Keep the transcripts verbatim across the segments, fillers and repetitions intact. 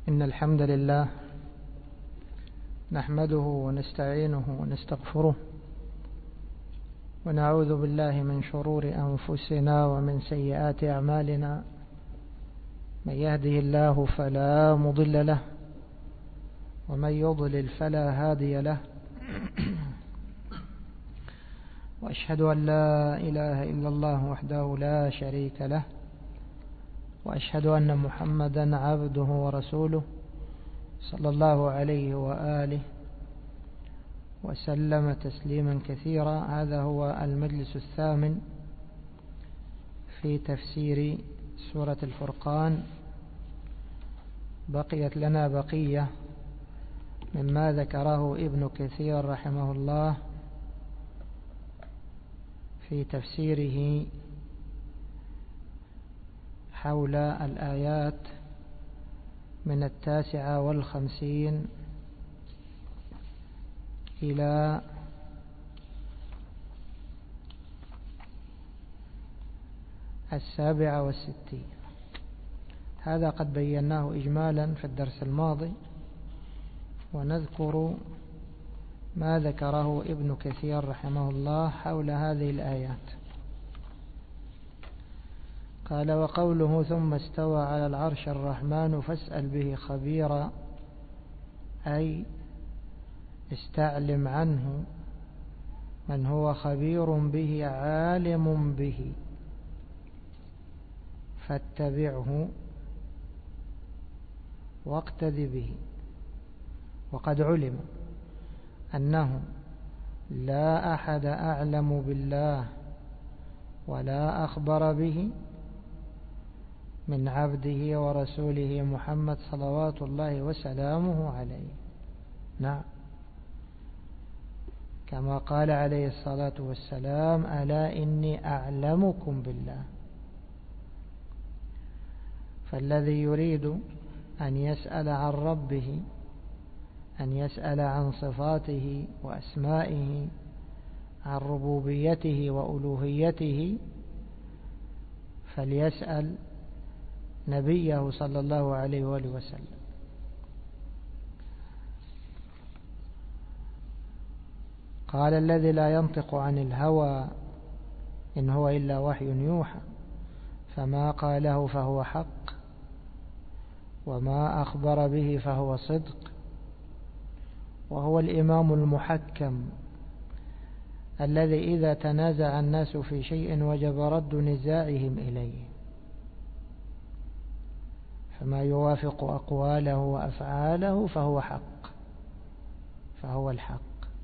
إن الحمد لله نحمده ونستعينه ونستغفره ونعوذ بالله من شرور أنفسنا ومن سيئات أعمالنا. من يهده الله فلا مضل له ومن يضلل فلا هادي له. وأشهد أن لا إله إلا الله وحده لا شريك له، وأشهد أن محمدا عبده ورسوله صلى الله عليه وآله وسلم تسليما كثيرا. هذا هو المجلس الثامن في تفسير سورة الفرقان. بقيت لنا بقية مما ذكره ابن كثير رحمه الله في تفسيره حول الآيات من التاسعة والخمسين إلى السابعة والستين. هذا قد بيناه إجمالا في الدرس الماضي، ونذكر ما ذكره ابن كثير رحمه الله حول هذه الآيات. قال: وقوله ثم استوى على العرش الرحمن فاسأل به خبيرا، أي استعلم عنه من هو خبير به عالم به، فاتبعه واقتد به. وقد علم أنه لا أحد أعلم بالله ولا أخبر به من عبده ورسوله محمد صلوات الله وسلامه عليه. نعم، كما قال عليه الصلاة والسلام: ألا إني أعلمكم بالله. فالذي يريد أن يسأل عن ربه، أن يسأل عن صفاته وأسمائه، عن ربوبيته وألوهيته، فليسأل نبيه صلى الله عليه وآله وسلم. قال: الذي لا ينطق عن الهوى إن هو إلا وحي يوحى، فما قاله فهو حق، وما أخبر به فهو صدق، وهو الإمام المحكم الذي إذا تنازع الناس في شيء وجب رد نزاعهم إليه، فما يوافق أقواله وأفعاله فهو حق، فهو الحق.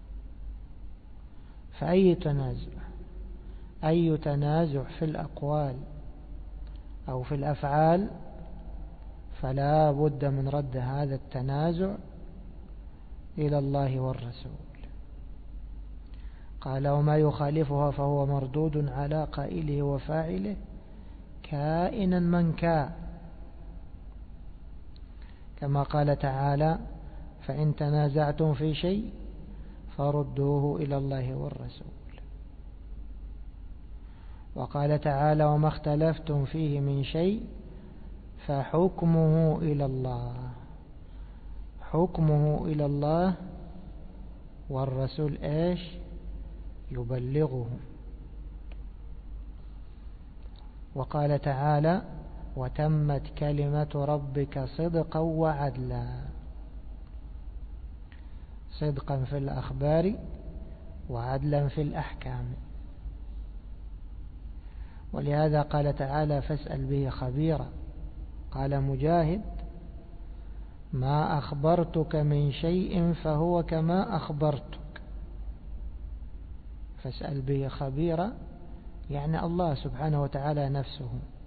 فأي تنازع أي تنازع في الأقوال أو في الأفعال فلا بد من رد هذا التنازع إلى الله والرسول. قال: وما يخالفها فهو مردود على قائله وفاعله كائنا من كان، كما قال تعالى: فإن تنازعتم في شيء فردوه إلى الله والرسول. وقال تعالى: وما اختلفتم فيه من شيء فحكمه إلى الله. حكمه إلى الله، والرسول إيش؟ يبلغه. وقال تعالى: وتمت كلمة ربك صدقا وعدلا. صدقا في الأخبار وعدلا في الأحكام. ولهذا قال تعالى: فاسأل به خبيرا. قال مجاهد: ما أخبرتك من شيء فهو كما أخبرتك. فاسأل به خبيرا يعني الله سبحانه وتعالى نفسه.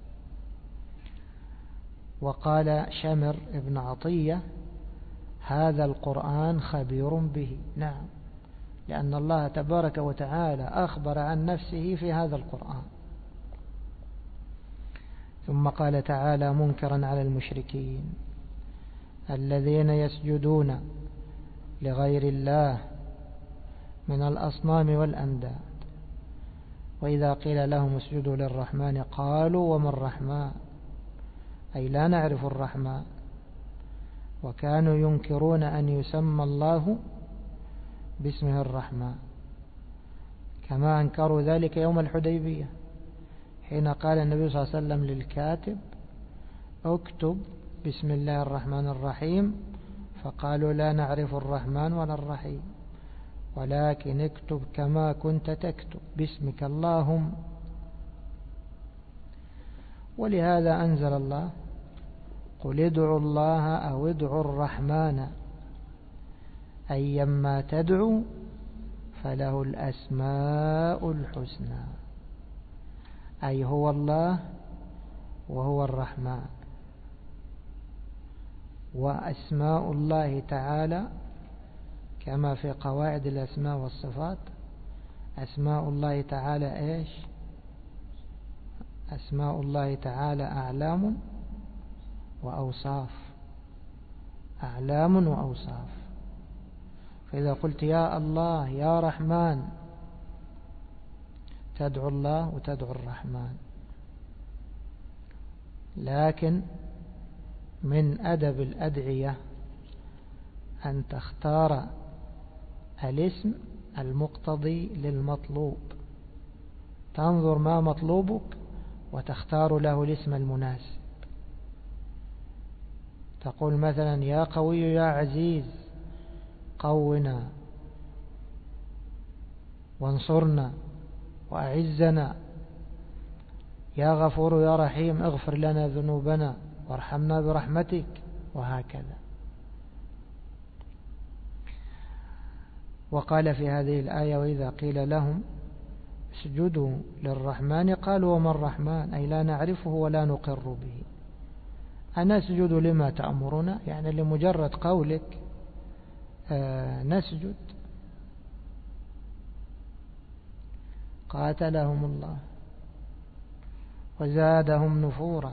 وقال شمر ابن عطية: هذا القرآن خبير به. نعم، لأن الله تبارك وتعالى أخبر عن نفسه في هذا القرآن. ثم قال تعالى منكرا على المشركين الذين يسجدون لغير الله من الأصنام والأنداد، وإذا قيل لهم اسجدوا للرحمن قالوا وما الرحمن، أي لا نعرف الرحمن. وكانوا ينكرون أن يسمى الله باسمه الرحمن، كما أنكروا ذلك يوم الحديبية حين قال النبي صلى الله عليه وسلم للكاتب اكتب بسم الله الرحمن الرحيم، فقالوا لا نعرف الرحمن ولا الرحيم، ولكن اكتب كما كنت تكتب باسمك اللهم. ولهذا أنزل الله قل ادعوا الله أو ادعوا الرحمن أيما تدعو فله الأسماء الحسنى، أي هو الله وهو الرحمن. وأسماء الله تعالى كما في قواعد الأسماء والصفات، أسماء الله تعالى إيش؟ أسماء الله تعالى أعلام وأوصاف، أعلام وأوصاف. فإذا قلت يا الله يا رحمن تدعو الله وتدعو الرحمن. لكن من أدب الأدعية أن تختار الاسم المقتضي للمطلوب، تنظر ما مطلوبك وتختار له الاسم المناسب. تقول مثلا يا قوي يا عزيز قونا وانصرنا وأعزنا، يا غفور يا رحيم اغفر لنا ذنوبنا وارحمنا برحمتك، وهكذا. وقال في هذه الآية وإذا قيل لهم اسجدوا للرحمن قالوا وما الرحمن، أي لا نعرفه ولا نقر به. أنا أسجد لما تأمرنا، يعني لمجرد قولك آه نسجد. قاتلهم الله وزادهم نفورا،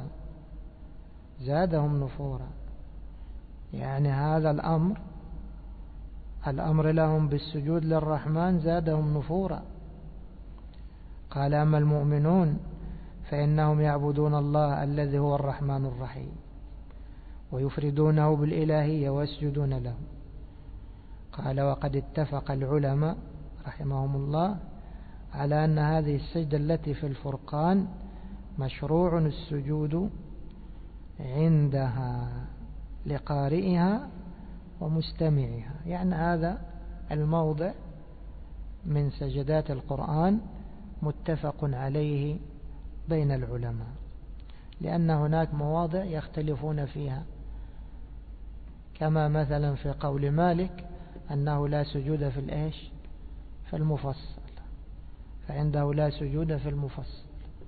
زادهم نفورا، يعني هذا الأمر الأمر لهم بالسجود للرحمن زادهم نفورا. قال أما المؤمنون فإنهم يعبدون الله الذي هو الرحمن الرحيم ويفردونه بالإلهية ويسجدون له. قال وقد اتفق العلماء رحمهم الله على أن هذه السجدة التي في الفرقان مشروع السجود عندها لقارئها ومستمعها، يعني هذا الموضع من سجدات القرآن متفق عليه بين العلماء، لأن هناك مواضع يختلفون فيها، كما مثلا في قول مالك أنه لا سجود في الإيش في المفصل، فعنده لا سجود في المفصل.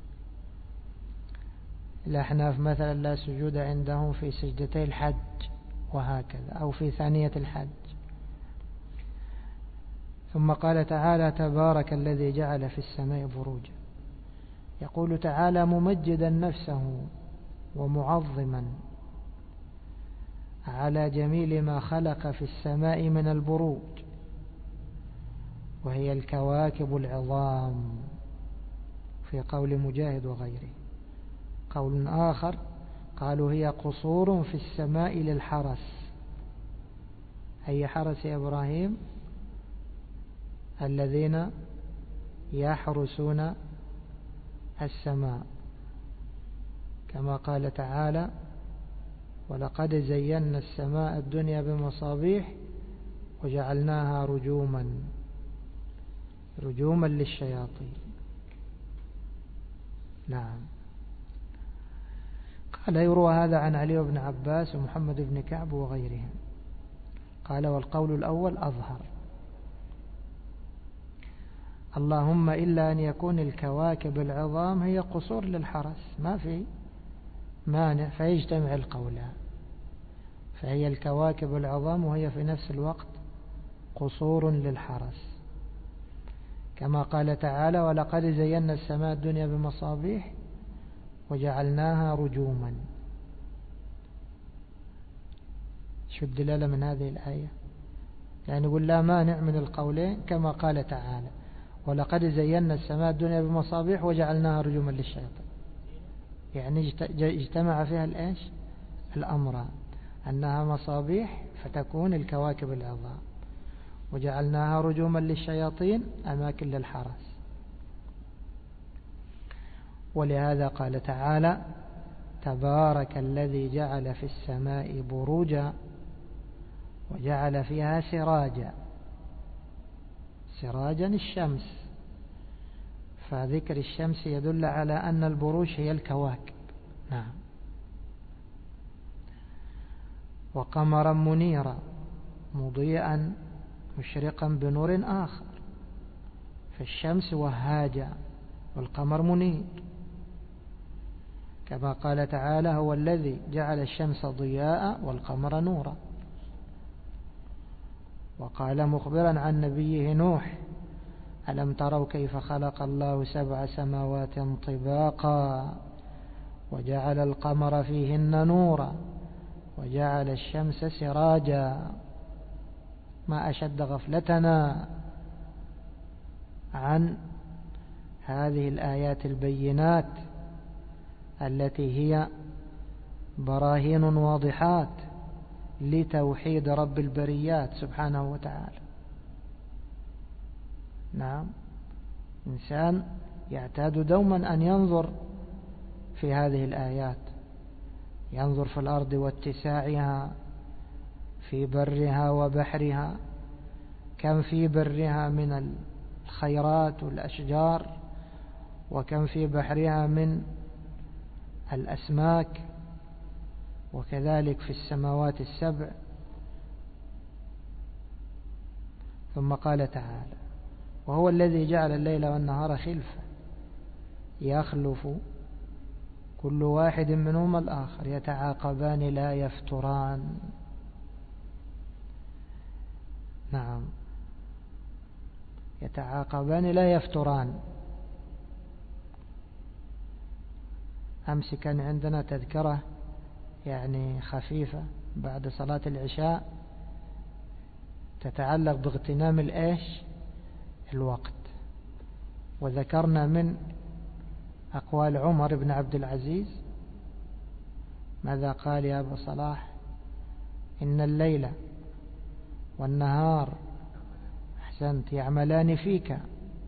الأحناف مثلا لا سجود عندهم في سجدتي الحج وهكذا، أو في ثانية الحج. ثم قال تعالى تبارك الذي جعل في السماء بروجا. يقول تعالى ممجدا نفسه ومعظما على جميل ما خلق في السماء من البروج، وهي الكواكب العظام في قول مجاهد وغيره. قول آخر قالوا هي قصور في السماء للحرس، أي حرس إبراهيم الذين يحرسون السماء، كما قال تعالى ولقد زينا السماء الدنيا بمصابيح وجعلناها رجوما رجوما للشياطين. نعم. قال يروى هذا عن علي بن عباس ومحمد بن كعب وغيرهم. قال والقول الأول أظهر، اللهم إلا أن يكون الكواكب العظام هي قصور للحرس، ما في مانع فيجتمع القولان، فهي الكواكب العظام وهي في نفس الوقت قصور للحرس، كما قال تعالى ولقد زينا السماء الدنيا بمصابيح وجعلناها رجوما. شو الدلالة من هذه الآية؟ يعني يقول لا مانع من القولين، كما قال تعالى ولقد زينا السماء الدنيا بمصابيح وجعلناها رجوما للشياطين، يعني اجتمع فيها الإيش الأمران. أنها مصابيح فتكون الكواكب العظام، وجعلناها رجوما للشياطين أماكن للحرس. ولهذا قال تعالى: تبارك الذي جعل في السماء بروجا وجعل فيها سراجا. سراجا الشمس، فذكر الشمس يدل على أن البروج هي الكواكب. نعم. وقمرا منيرا مضيئا مشرقا بنور آخر، فالشمس وهاجة والقمر منير، كما قال تعالى: هو الذي جعل الشمس ضياء والقمر نورا. وقال مخبرا عن نبيه نوح: ألم تروا كيف خلق الله سبع سماوات طباقا وجعل القمر فيهن نورا وجعل الشمس سراجا. ما أشد غفلتنا عن هذه الآيات البينات التي هي براهين واضحات لتوحيد رب البريات سبحانه وتعالى. نعم. إنسان يعتاد دوما أن ينظر في هذه الآيات، ينظر في الأرض واتساعها، في برها وبحرها، كم في برها من الخيرات والأشجار، وكم في بحرها من الأسماك، وكذلك في السماوات السبع. ثم قال تعالى: وهو الذي جعل الليل والنهار خلفة يخلف كل واحد منهما الآخر يتعاقبان لا يفتران. نعم، يتعاقبان لا يفتران. أمس كان عندنا تذكرة يعني خفيفة بعد صلاة العشاء تتعلق باغتنام الإيش الوقت، وذكرنا من أقوال عمر بن عبد العزيز ماذا قال يا أبا صلاح: إن الليل والنهار أحسنت يعملان فيك،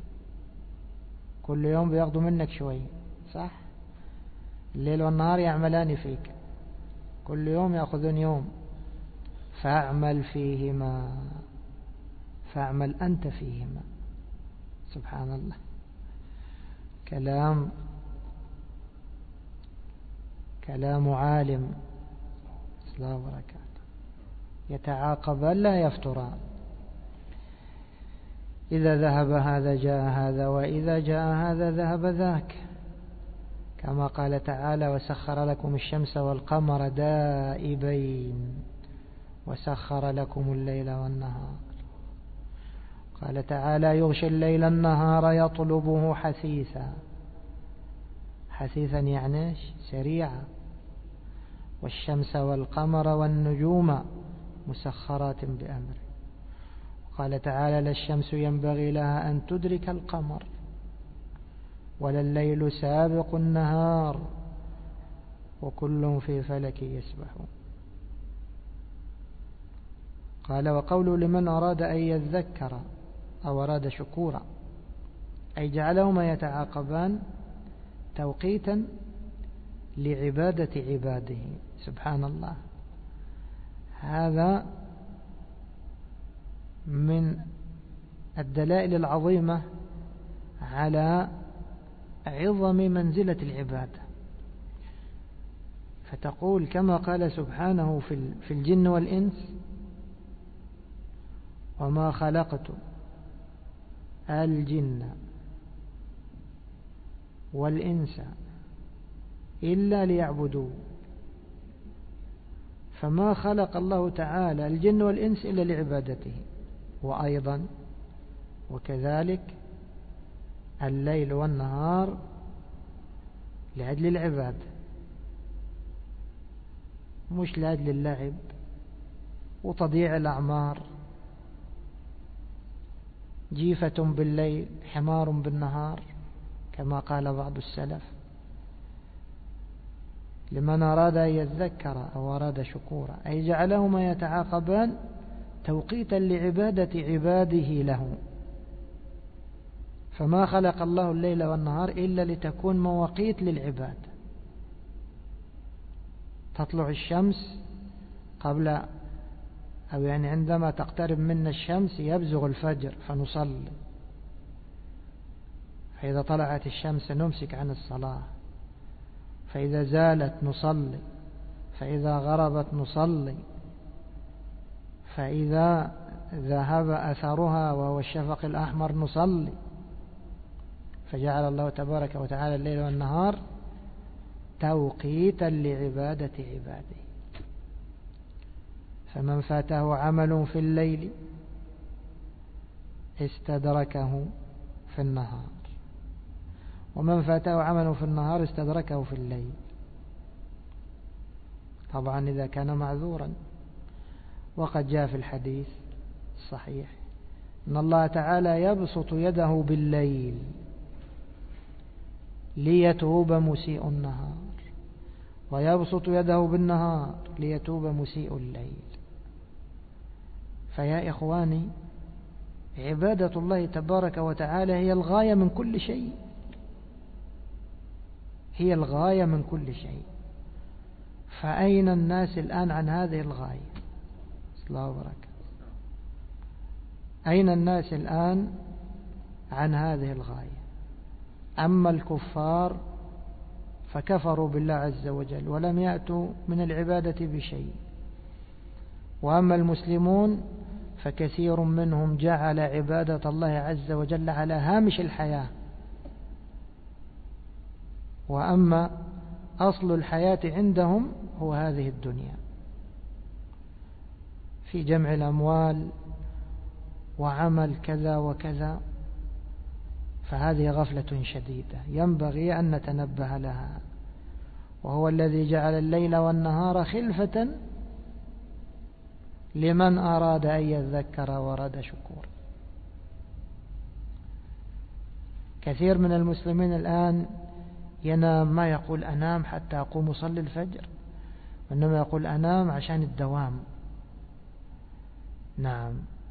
كل يوم بياخذوا منك شوي، صح؟ الليل والنهار يعملان فيك، كل يوم يأخذون يوم، فاعمل فيهما، فاعمل أنت فيهما. سبحان الله، كلام كلام عالم. السلام وبركاته. يتعاقبان لا يفتران، إذا ذهب هذا جاء هذا، وإذا جاء هذا ذهب ذاك، كما قال تعالى: وسخر لكم الشمس والقمر دائبين وسخر لكم الليل والنهار. قال تعالى: يغشي الليل النهار يطلبه حثيثا. حثيثا يعني سريعا. والشمس والقمر والنجوم مسخرات بأمره. قال تعالى: لا الشمس ينبغي لها أن تدرك القمر ولا الليل سابق النهار وكل في فلك يسبحون. قال: وقوله لمن أراد أن يذكر أو أراد شكورا، أي جعلهما يتعاقبان توقيتا لعبادة عباده. سبحان الله، هذا من الدلائل العظيمة على عظم منزلة العبادة. فتقول كما قال سبحانه في الجن والإنس: وما خلقت الجن والإنس إلا ليعبدون. فما خلق الله تعالى الجن والإنس إلا لعبادته، وأيضا وكذلك الليل والنهار لأجل العبادة، مش لأجل اللعب وتضييع الأعمار. جيفة بالليل حمار بالنهار كما قال بعض السلف. لمن أراد أن يذكر أو أراد شكورا، أي جعلهما يتعاقبان توقيتا لعبادة عباده له. فما خلق الله الليل والنهار إلا لتكون مواقيت للعباد. تطلع الشمس قبل أو يعني عندما تقترب منا الشمس يبزغ الفجر فنصلي، فإذا طلعت الشمس نمسك عن الصلاة، فإذا زالت نصلي، فإذا غربت نصلي، فإذا ذهب أثرها وهو الشفق الأحمر نصلي. فجعل الله تبارك وتعالى الليل والنهار توقيتا لعبادة عباده. فمن فاته عمل في الليل استدركه في النهار، ومن فاته عمل في النهار استدركه في الليل، طبعا إذا كان معذورا. وقد جاء في الحديث الصحيح إن الله تعالى يبسط يده بالليل ليتوب مسيء النهار، ويبسط يده بالنهار ليتوب مسيء الليل. فيا إخواني، عبادة الله تبارك وتعالى هي الغاية من كل شيء، هي الغاية من كل شيء. فأين الناس الآن عن هذه الغاية؟ الله وبركاته. أين الناس الآن عن هذه الغاية؟ أما الكفار فكفروا بالله عز وجل ولم يأتوا من العبادة بشيء، وأما المسلمون فكثير منهم جعل عبادة الله عز وجل على هامش الحياة. وأما أصل الحياة عندهم هو هذه الدنيا، في جمع الأموال وعمل كذا وكذا. فهذه غفلة شديدة ينبغي أن نتنبه لها. وهو الذي جعل الليل والنهار خلفة لمن أراد أن يذكر وأراد شكور. كثير من المسلمين الآن ينام، ما يقول أنام حتى أقوم أصلي الفجر، وإنما يقول أنام عشان الدوام. نعم،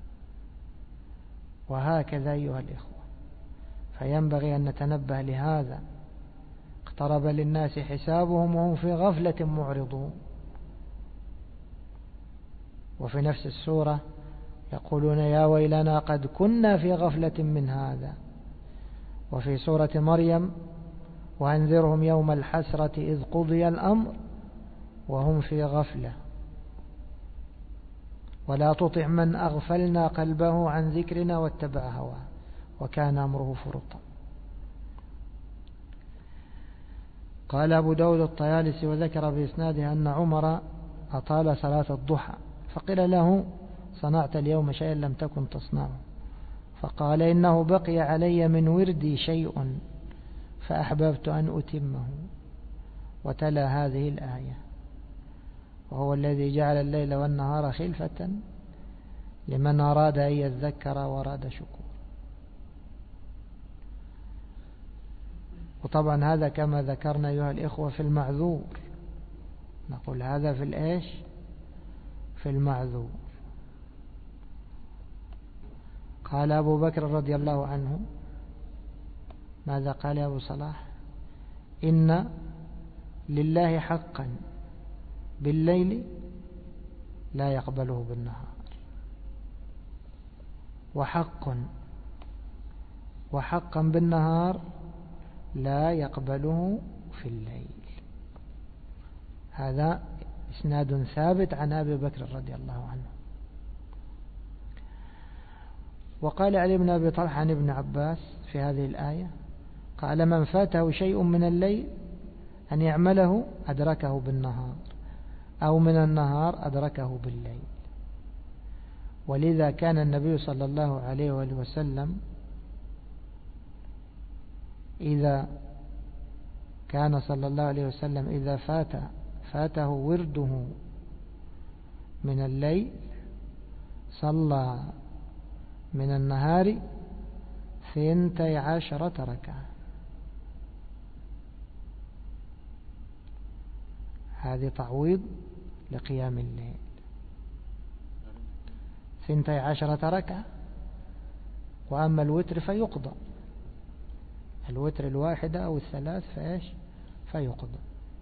وهكذا أيها الإخوة، فينبغي أن نتنبه لهذا. اقترب للناس حسابهم وهم في غفلة معرضون. وفي نفس السورة يقولون يا ويلنا قد كنا في غفلة من هذا. وفي سورة مريم وأنذرهم يوم الحسرة إذ قضي الأمر وهم في غفلة ولا تطع من أغفلنا قلبه عن ذكرنا واتبع هواه وكان أمره فرطا. قال أبو داود الطيالسي وذكر بإسناده أن عمر أطال صلاة الضحى، فقيل له صنعت اليوم شيئا لم تكن تصنعه؟ فقال إنه بقي علي من وردي شيء فأحببت أن أتمه، وتلا هذه الآية: وهو الذي جعل الليل والنهار خلفة لمن أراد أن يذكر وأراد شكور. وطبعا هذا كما ذكرنا أيها الإخوة في المعذور، نقول هذا في الإيش؟ في المعذور. قال أبو بكر رضي الله عنه، ماذا قال يا أبو صلاح؟ إن لله حقا بالليل لا يقبله بالنهار، وحق وحقا بالنهار لا يقبله في الليل. هذا إسناد ثابت عن أبي بكر رضي الله عنه. وقال علي بن أبي طلحة عن ابن عباس في هذه الآية، قال من فاته شيء من الليل أن يعمله أدركه بالنهار، أو من النهار أدركه بالليل. ولذا كان النبي صلى الله عليه وآله وسلم إذا كان صلى الله عليه وسلم إذا فات فاته ورده من الليل صلى من النهار ثنتي عشرة ركعة. هذه تعويض لقيام الليل. ثنتي عشرة ركعة. وأما الوتر فيقضى، الوتر الواحدة أو الثلاث فإيش فيقضى.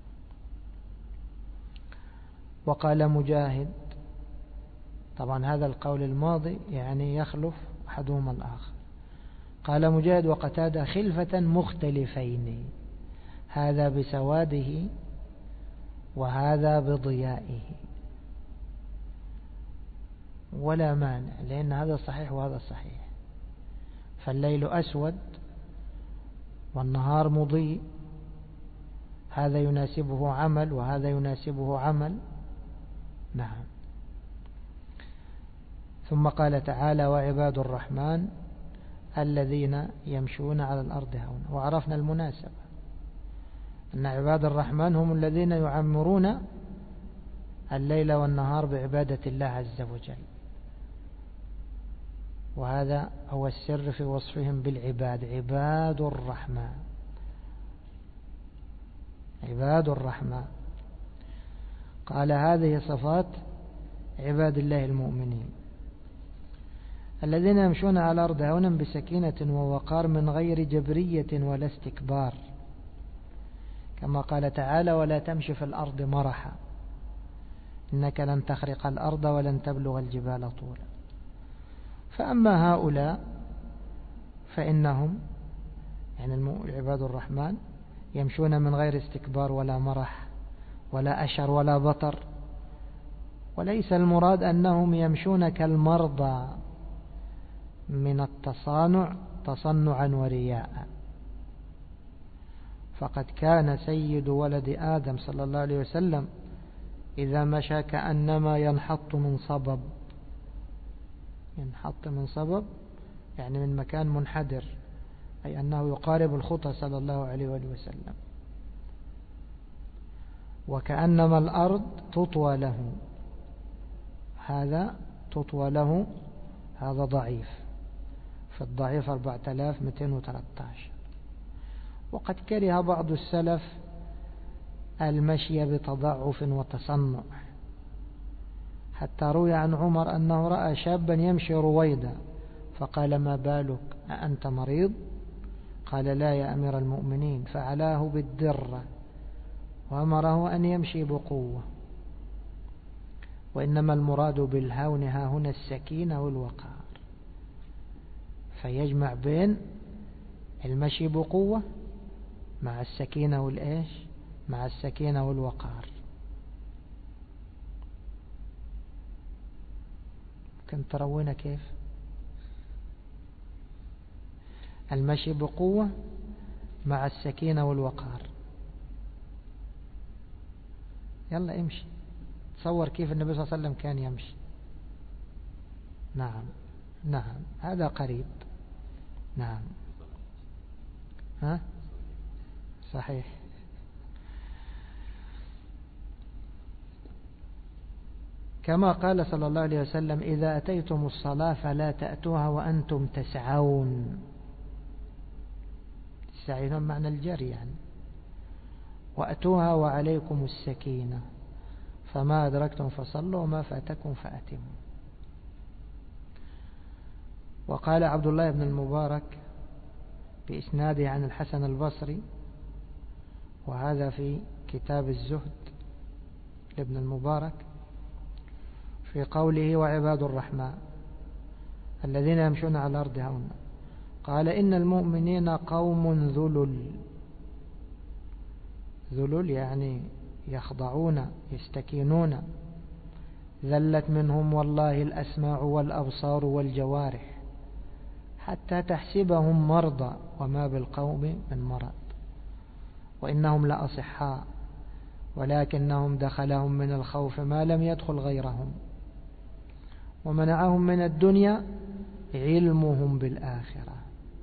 وقال مجاهد، طبعا هذا القول الماضي يعني يخلف أحدهما الآخر. قال مجاهد وقتادة خلفة مختلفين، هذا بسواده وهذا بضيائه، ولا مانع لأن هذا صحيح وهذا صحيح. فالليل أسود والنهار مضيء، هذا يناسبه عمل وهذا يناسبه عمل. نعم. ثم قال تعالى وعباد الرحمن الذين يمشون على الأرض هونا. وعرفنا المناسبة أن عباد الرحمن هم الذين يعمرون الليل والنهار بعبادة الله عز وجل، وهذا هو السر في وصفهم بالعباد، عباد الرحمن، عباد الرحمن. قال هذه صفات عباد الله المؤمنين الذين يمشون على الأرض هونا بسكينة ووقار من غير جبرية ولا استكبار، كما قال تعالى ولا تمشي في الأرض مرحا إنك لن تخرق الأرض ولن تبلغ الجبال طولا. فأما هؤلاء فإنهم يعني عباد الرحمن يمشون من غير استكبار ولا مرح ولا أشر ولا بطر، وليس المراد أنهم يمشون كالمرضى من التصانع تصنعا ورياء. فقد كان سيد ولد آدم صلى الله عليه وسلم إذا مشى كأنما ينحط من صبب، ينحط من صبب يعني من مكان منحدر، أي أنه يقارب الخطى صلى الله عليه وسلم، وكأنما الأرض تطوى له. هذا تطوى له هذا ضعيف، في الضعيف أربعة آلاف ومئتين وثلاثة عشر. وقد كره بعض السلف المشي بتضعف وتصنع، حتى روي عن عمر أنه رأى شابا يمشي رويدا فقال ما بالك أأنت مريض؟ قال لا يا أمير المؤمنين، فعلاه بالدرة وأمره أن يمشي بقوة. وإنما المراد بالهون ها هنا السكينة والوقار، فيجمع بين المشي بقوة مع السكينة والإيش مع السكينة والوقار. كنت تروين كيف المشي بقوة مع السكينة والوقار. يلا امشي، تصور كيف النبي صلى الله عليه وسلم كان يمشي. نعم نعم هذا قريب. نعم ها صحيح. كما قال صلى الله عليه وسلم إذا أتيتم الصلاة فلا تأتوها وأنتم تسعون. تسعون معنى الجري يعني. وأتوها وعليكم السكينة، فما أدركتم فصلوا وما فاتكم فأتموا. وقال عبد الله بن المبارك بإسناده عن الحسن البصري، وهذا في كتاب الزهد لابن المبارك، في قوله وعباد الرحمن الذين يمشون على الأرض هونا، قال إن المؤمنين قوم ذلل. ذلل يعني يخضعون يستكينون، ذلت منهم والله الأسماع والأبصار والجوارح حتى تحسبهم مرضى وما بالقوم من مرض، وإنهم لأصحاء ولكنهم دخلهم من الخوف ما لم يدخل غيرهم، ومنعهم من الدنيا علمهم بالآخرة،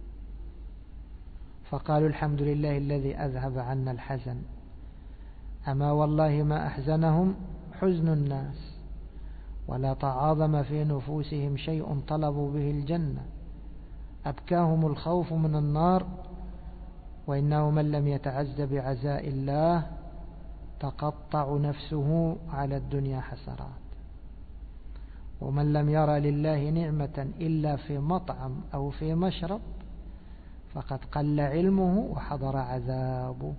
فقالوا الحمد لله الذي أذهب عنا الحزن. أما والله ما أحزنهم حزن الناس، ولا تعاظم في نفوسهم شيء طلبوا به الجنة، أبكاهم الخوف من النار، وإنه من لم يتعز بعزاء الله تقطع نفسه على الدنيا حسرات. ومن لم يرى لله نعمة إلا في مطعم أو في مشرب فقد قل علمه وحضر عذابه.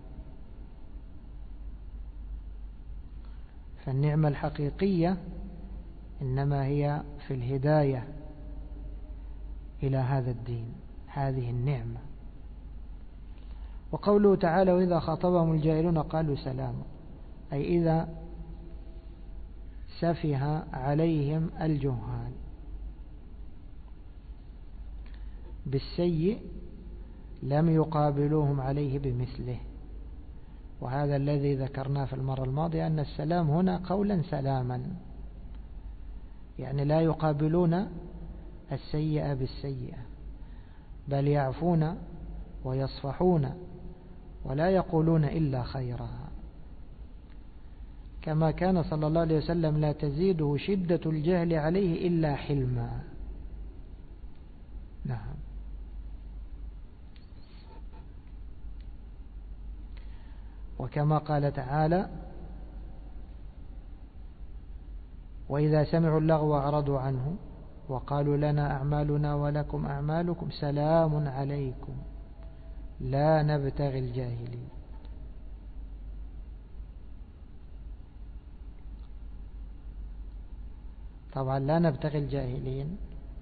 فالنعمة الحقيقية إنما هي في الهداية إلى هذا الدين، هذه النعمة. وقوله تعالى وإذا خاطبهم الجاهلون قالوا سلاما، أي إذا سفه عليهم الجهال بالسيء لم يقابلوهم عليه بمثله. وهذا الذي ذكرناه في المرة الماضية أن السلام هنا قولا سلاما، يعني لا يقابلون السيئة بالسيئة بل يعفون ويصفحون ولا يقولون إلا خيرا. كما كان صلى الله عليه وسلم لا تزيده شدة الجهل عليه إلا حلما. نعم. وكما قال تعالى وإذا سمعوا اللغو أعرضوا عنه وقالوا لنا أعمالنا ولكم أعمالكم سلام عليكم لا نبتغي الجاهلين. طبعا لا نبتغي الجاهلين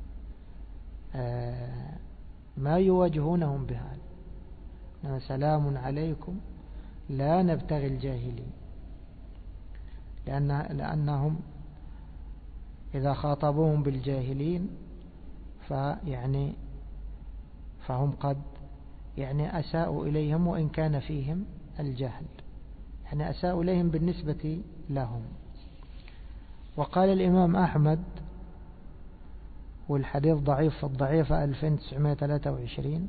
آه ما يواجهونهم بهذا، سلام عليكم لا نبتغي الجاهلين، لأن لأنهم إذا خاطبوهم بالجاهلين فيعني فهم قد يعني أساءوا إليهم وإن كان فيهم الجهل، يعني أساءوا إليهم بالنسبة لهم. وقال الإمام أحمد والحديث ضعيف في الضعيفة ألفين وتسعمائة وثلاثة وعشرين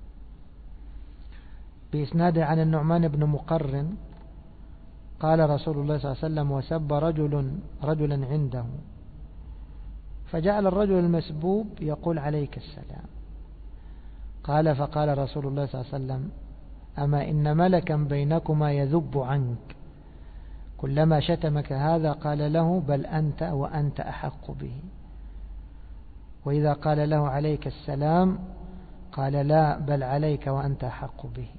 بإسناده عن النعمان بن مقرن قال رسول الله صلى الله عليه وسلم وسب رجل رجلا عنده فجعل الرجل المسبوب يقول عليك السلام. قال فقال رسول الله صلى الله عليه وسلم أما إن ملكا بينكما يذب عنك كلما شتمك هذا قال له بل أنت وأنت أحق به، وإذا قال له عليك السلام قال لا بل عليك وأنت أحق به.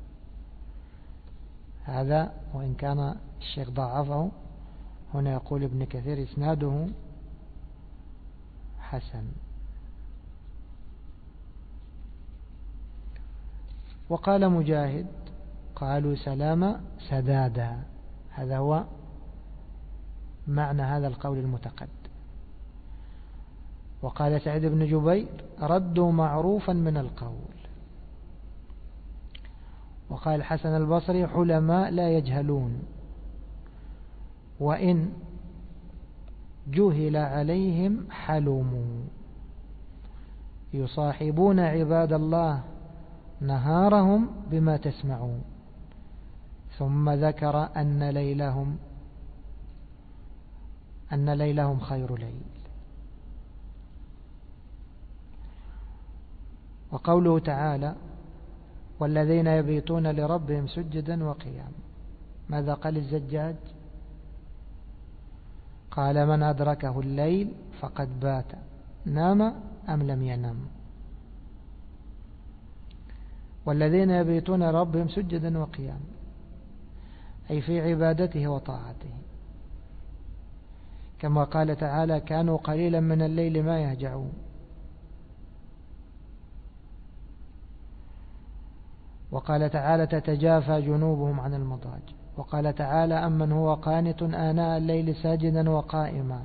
هذا وإن كان الشيخ ضعفه هنا يقول ابن كثير إسناده حسن. وقال مجاهد قالوا سلاما سدادا، هذا هو معنى هذا القول المتقدم. وقال سعيد بن جبير ردوا معروفا من القول. وقال الحسن البصري حلماء لا يجهلون وإن جهل عليهم حلموا يصاحبون عباد الله نهارهم بما تسمعون ثم ذكر أن ليلهم أن ليلهم خير ليل. وقوله تعالى والذين يبيتون لربهم سجدا وقياما، ماذا قال الزجاج؟ قال من أدركه الليل فقد بات نام أم لم ينم. والذين يبيتون لربهم سجدا وقياما أي في عبادته وطاعته، كما قال تعالى كانوا قليلا من الليل ما يهجعون. وقال تعالى تتجافى جنوبهم عن المضاجع. وقال تعالى أمن هو قانت آناء الليل ساجدا وقائما.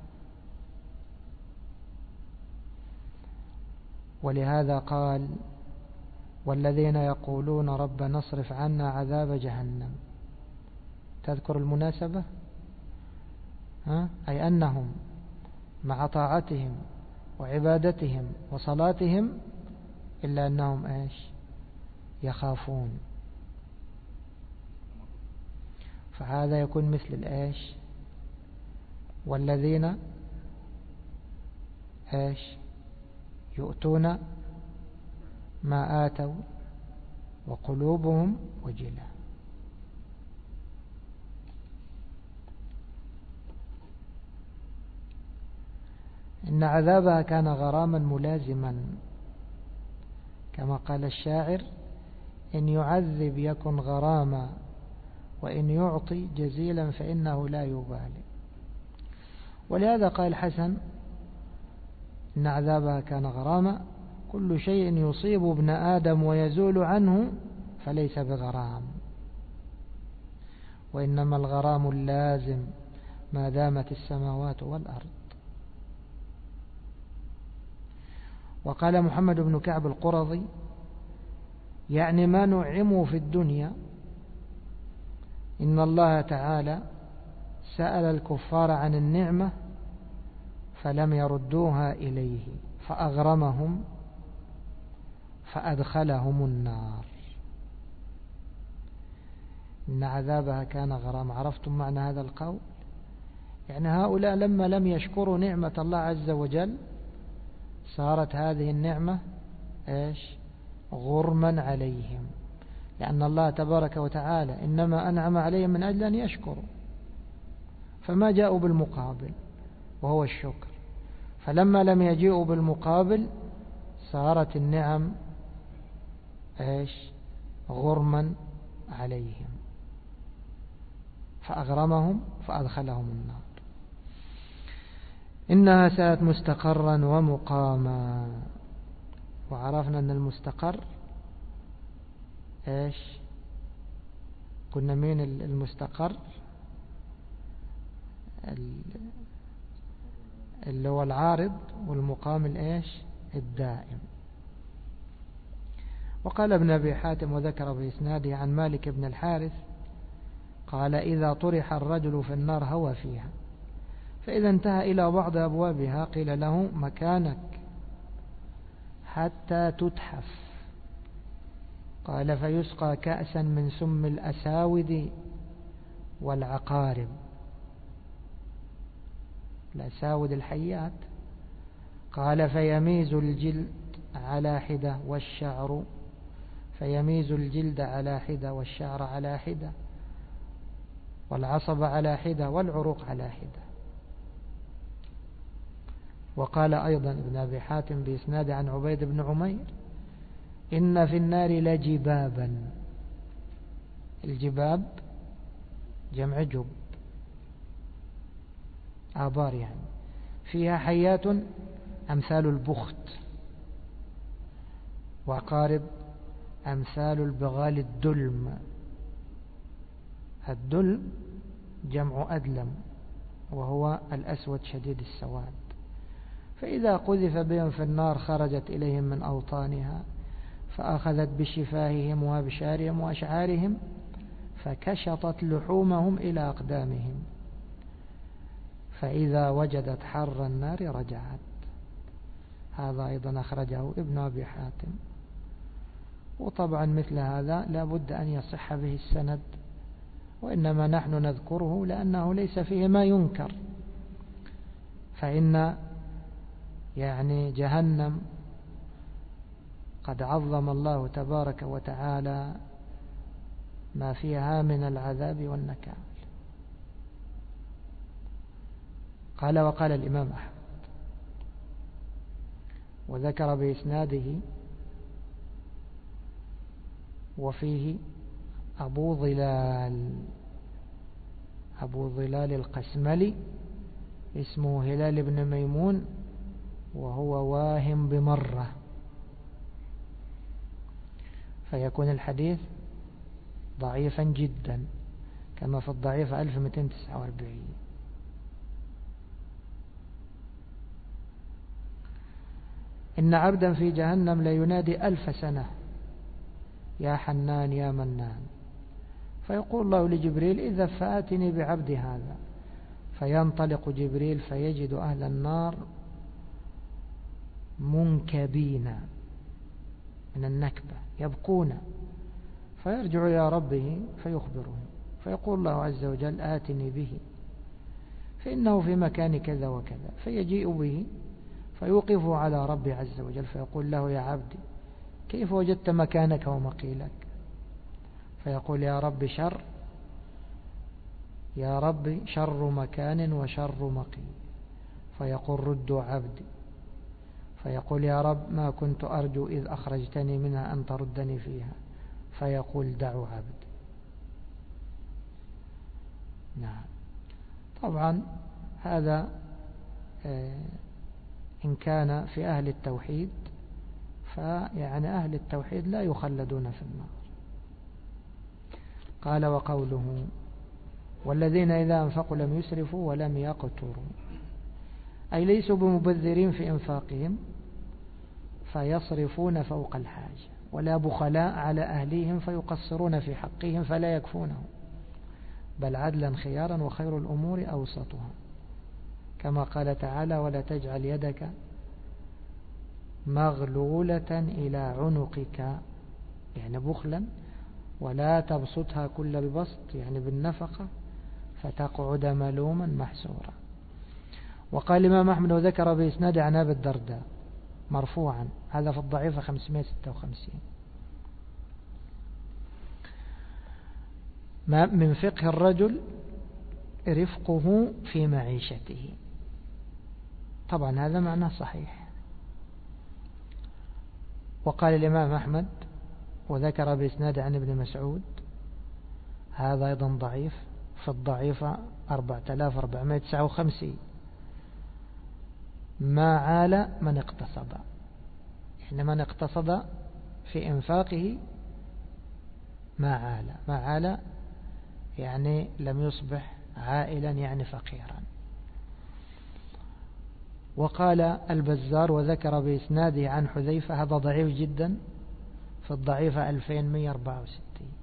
ولهذا قال والذين يقولون ربنا اصرف عنا عذاب جهنم. تذكر المناسبة؟ ها؟ أي أنهم مع طاعتهم وعبادتهم وصلاتهم إلا أنهم إيش؟ يخافون. فهذا يكون مثل الإيش؟ والذين إيش؟ يؤتون ما آتوا وقلوبهم وجلة. إن عذابها كان غراما ملازما، كما قال الشاعر: إن يعذب يكن غراما، وإن يعطي جزيلا فإنه لا يبالي. ولهذا قال الحسن: إن عذابها كان غراما، كل شيء يصيب ابن آدم ويزول عنه فليس بغرام، وإنما الغرام اللازم ما دامت السماوات والأرض. وقال محمد بن كعب القرظي: يعني ما نعموا في الدنيا، إن الله تعالى سأل الكفار عن النعمة فلم يردوها إليه فأغرمهم فأدخلهم النار. إن عذابها كان غرام. عرفتم معنى هذا القول؟ يعني هؤلاء لما لم يشكروا نعمة الله عز وجل صارت هذه النعمة إيش؟ غرما عليهم، لأن الله تبارك وتعالى إنما أنعم عليهم من أجل أن يشكروا، فما جاءوا بالمقابل وهو الشكر. فلما لم يجيئوا بالمقابل صارت النعم إيش؟ غرما عليهم فأغرمهم فأدخلهم النار. إنها ساءت مستقرا ومقاما. وعرفنا أن المستقر إيش؟ كنا مين المستقر؟ اللي هو العارض، والمقام الإيش؟ الدائم. وقال ابن أبي حاتم وذكر بإسناده عن مالك بن الحارث قال: إذا طرح الرجل في النار هوى فيها، فإذا انتهى إلى بعض أبوابها قيل له: مكانك حتى تتحف. قال: فيسقى كأسا من سم الأساود والعقارب. الأساود الحيات. قال: فيميز الجلد على حدة والشعر فيميز الجلد على حدة والشعر على حدة والعصب على حدة والعروق على حدة. وقال أيضا ابن أبي حاتم بإسناد عن عبيد بن عمير: إن في النار لجبابا. الجباب جمع جب، آبار يعني، فيها حيات أمثال البخت، وعقارب أمثال البغال الدلم. الدلم جمع أدلم، وهو الأسود شديد السواد. فإذا قذف بهم في النار خرجت إليهم من أوطانها فأخذت بشفاههم وأبشارهم وأشعارهم فكشطت لحومهم إلى أقدامهم، فإذا وجدت حر النار رجعت. هذا أيضا أخرجه ابن أبي حاتم. وطبعا مثل هذا لا بد أن يصح به السند، وإنما نحن نذكره لأنه ليس فيه ما ينكر. فإن يعني جهنم قد عظم الله تبارك وتعالى ما فيها من العذاب والنكال. قال: وقال الإمام أحمد وذكر بإسناده وفيه أبو ظلال أبو ظلال القسملي اسمه هلال بن ميمون، وهو واهم بمرة، فيكون الحديث ضعيفا جدا، كما في الضعيف ألف ومئتين وتسعة وأربعين. إن عبدا في جهنم لا ينادي ألف سنة: يا حنان يا منان. فيقول الله لجبريل: إذا فآتني بعبد هذا. فينطلق جبريل فيجد أهل النار منكبين من النكبة يبكون، فيرجع إلى ربه فيخبره، فيقول الله عز وجل: آتني به فإنه في مكان كذا وكذا. فيجيء به فيوقف على ربي عز وجل فيقول له: يا عبدي كيف وجدت مكانك ومقيلك؟ فيقول: يا رب شر يا رب شر مكان وشر مقيل. فيقول ردوا عبدي، فيقول يا رب ما كنت أرجو إذ أخرجتني منها أن تردني فيها، فيقول دعوا عبدي. نعم. طبعا هذا إن كان في أهل التوحيد، فيعني أهل التوحيد لا يخلدون في النار. قال وقوله والذين إذا أنفقوا لم يسرفوا ولم يقتروا، أي ليسوا بمبذرين في إنفاقهم فيصرفون فوق الحاجة، ولا بخلاء على أهليهم فيقصرون في حقهم فلا يكفونه، بل عدلا خيارا وخير الأمور أوسطها، كما قال تعالى ولا تجعل يدك مغلولة إلى عنقك، يعني بخلا، ولا تبسطها كل البسط، يعني بالنفقة، فتقعد ملوما محسورا. وقال الإمام أحمد وذكر بإسناد عن أبي الدرداء مرفوعا، هذا في الضعيفة خمسمائة وستة وخمسين: ما من فقه الرجل رفقه في معيشته. طبعا هذا معناه صحيح. وقال الإمام أحمد وذكر بإسناد عن ابن مسعود، هذا أيضا ضعيف في الضعيفة أربعة آلاف وأربعمائة وتسعة وخمسين: ما عال من اقتصد، يعني من اقتصد في إنفاقه ما عال، ما عال يعني لم يصبح عائلا يعني فقيرا. وقال البزار وذكر بإسناده عن حذيفة، هذا ضعيف جدا في الضعيفة ألفين ومئة وأربعة وستين: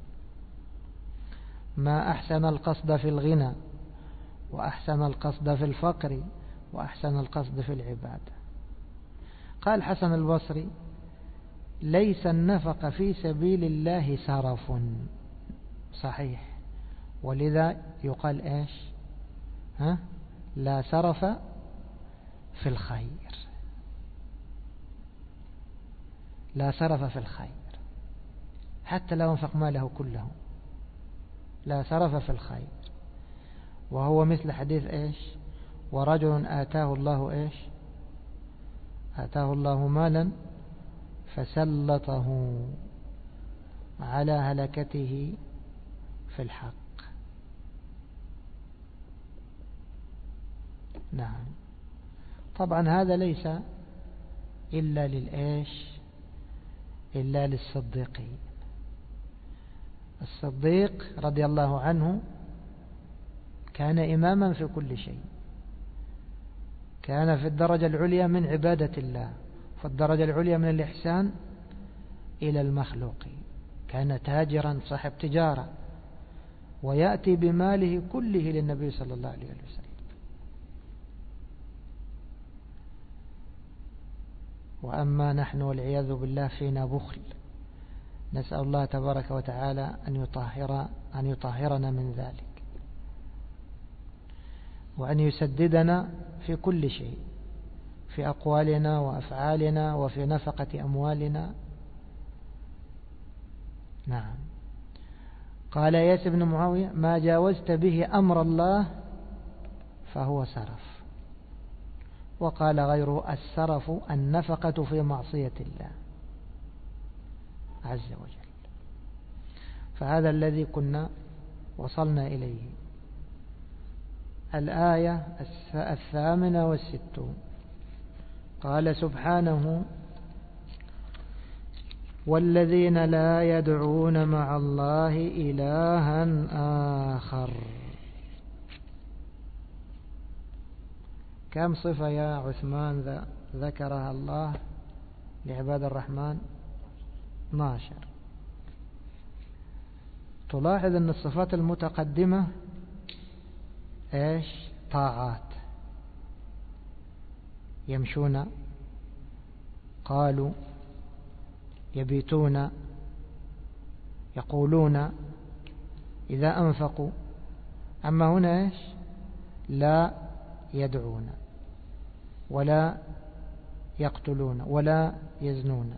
ما أحسن القصد في الغنى، وأحسن القصد في الفقر، وأحسن القصد في العبادة. قال حسن البصري ليس النفق في سبيل الله سرف، صحيح، ولذا يقال إيش ها؟ لا سرف في الخير، لا سرف في الخير، حتى لو انفق ماله كله لا سرف في الخير. وهو مثل حديث إيش ورجل آتاه الله إيش آتاه الله مالا فسلطه على هلكته في الحق. نعم. طبعا هذا ليس إلا للإيش إلا للصديقين. الصديق رضي الله عنه كان إماما في كل شيء، كان في الدرجة العليا من عبادة الله، في الدرجة العليا من الإحسان إلى المخلوق، كان تاجرا صاحب تجارة، ويأتي بماله كله للنبي صلى الله عليه وسلم. وأما نحن والعياذ بالله فينا بخل، نسأل الله تبارك وتعالى أن يطهر أن يطهرنا من ذلك، وأن يسددنا في كل شيء، في أقوالنا وأفعالنا وفي نفقة أموالنا. نعم. قال ياس بن معاوية ما جاوزت به أمر الله فهو سرف. وقال غيره السرف النفقة في معصية الله عز وجل. فهذا الذي كنا وصلنا إليه. الآية الثامنة والستون قال سبحانه والذين لا يدعون مع الله إلها آخر. كم صفة يا عثمان ذكرها الله لعباد الرحمن؟ اثنا عشر. تلاحظ أن الصفات المتقدمة إيش؟ طاعات، يمشون، قالوا، يبيتون، يقولون، إذا أنفقوا. أما هنا إيش؟ لا يدعون ولا يقتلون ولا يزنون.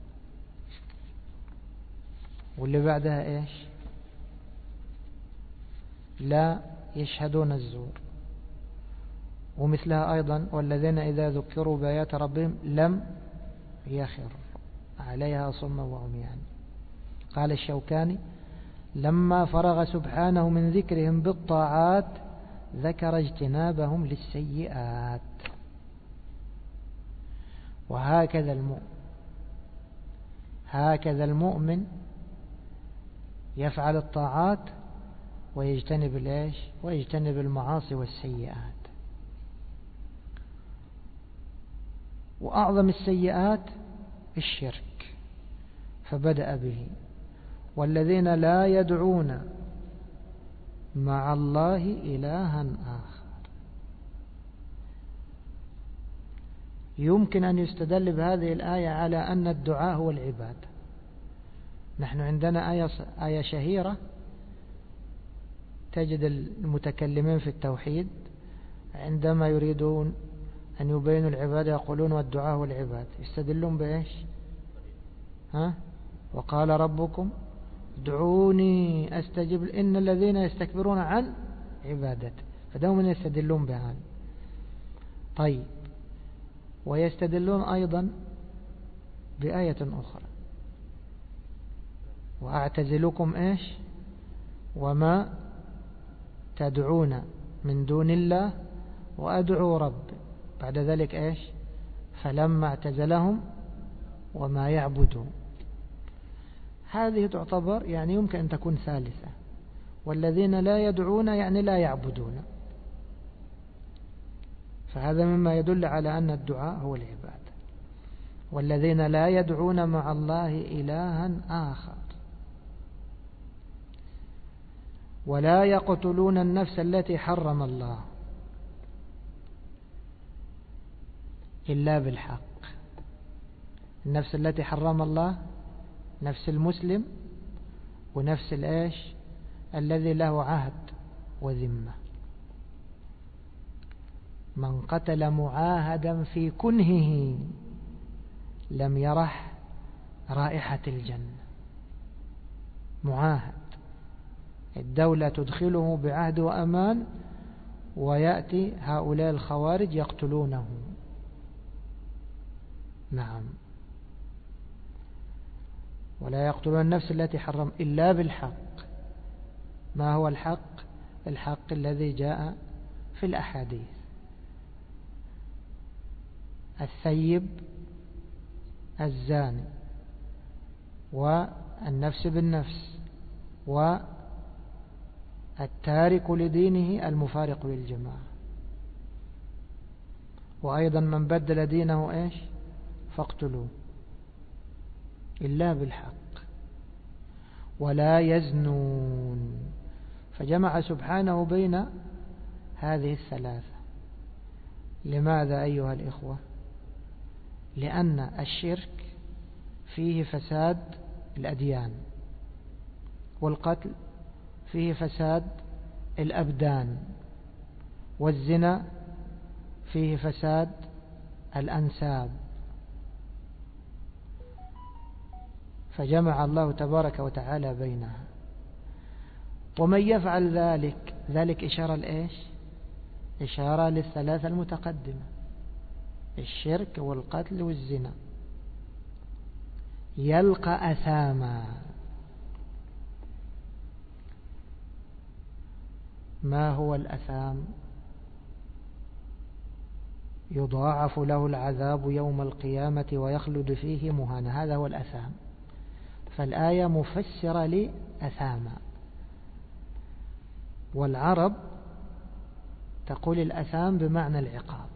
واللي بعدها إيش؟ لا يشهدون الزور ومثلها أيضا والذين إذا ذكروا بآيات ربهم لم يخر عليها صم وعميان. قال الشوكاني لما فرغ سبحانه من ذكرهم بالطاعات ذكر اجتنابهم للسيئات. وهكذا المؤمن هكذا المؤمن يفعل الطاعات ويجتنب الإيش ويجتنب المعاصي والسيئات. وأعظم السيئات الشرك فبدأ به والذين لا يدعون مع الله إلها آخر. يمكن أن يستدل بهذه الآية على أن الدعاء هو العبادة. نحن عندنا آية, آية شهيرة تجد المتكلمين في التوحيد عندما يريدون أن يبينوا العبادة يقولون والدعاء هو العبادة، يستدلون بإيش؟ ها؟ وقال ربكم ادعوني أستجب إن الذين يستكبرون عن عبادته، فدوما يستدلون بهذا. طيب، ويستدلون أيضا بآية أخرى وأعتزلكم إيش وما تدعون من دون الله وأدعو ربي. بعد ذلك إيش فلما اعتزلهم وما يعبدون. هذه تعتبر يعني يمكن أن تكون ثالثة. والذين لا يدعون يعني لا يعبدون، فهذا مما يدل على أن الدعاء هو العبادة. والذين لا يدعون مع الله إلها آخر ولا يقتلون النفس التي حرم الله إلا بالحق. النفس التي حرم الله نفس المسلم ونفس الإيش الذي له عهد وذمة. من قتل معاهدا في كنهه لم يرح رائحة الجنة. معاهد الدولة تدخله بعهد وأمان ويأتي هؤلاء الخوارج يقتلونه. نعم. ولا يقتلون النفس التي حرم إلا بالحق. ما هو الحق؟ الحق الذي جاء في الأحاديث: الثيب الزاني والنفس بالنفس والتارك لدينه المفارق للجماعة. وأيضا من بدل دينه إيش فاقتلوه إلا بالحق. ولا يزنون. فجمع سبحانه بين هذه الثلاثة. لماذا أيها الإخوة؟ لأن الشرك فيه فساد الأديان، والقتل فيه فساد الأبدان، والزنا فيه فساد الأنساب. فجمع الله تبارك وتعالى بينها. ومن يفعل ذلك، ذلك إشارة لإيش؟ إشارة للثلاثة المتقدمة: الشرك والقتل والزنا. يلقى أثاما. ما هو الأثام؟ يضاعف له العذاب يوم القيامة ويخلد فيه مهانا. هذا هو الأثام. فالآية مفسرة لأثاما. والعرب تقول الأثام بمعنى العقاب.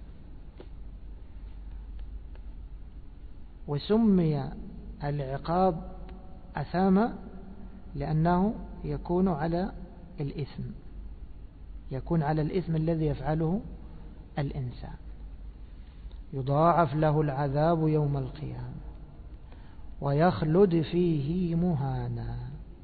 وسمي العقاب أثاما لأنه يكون على الإثم، يكون على الإثم الذي يفعله الإنسان. يضاعف له العذاب يوم القيامة ويخلد فيه مهانا.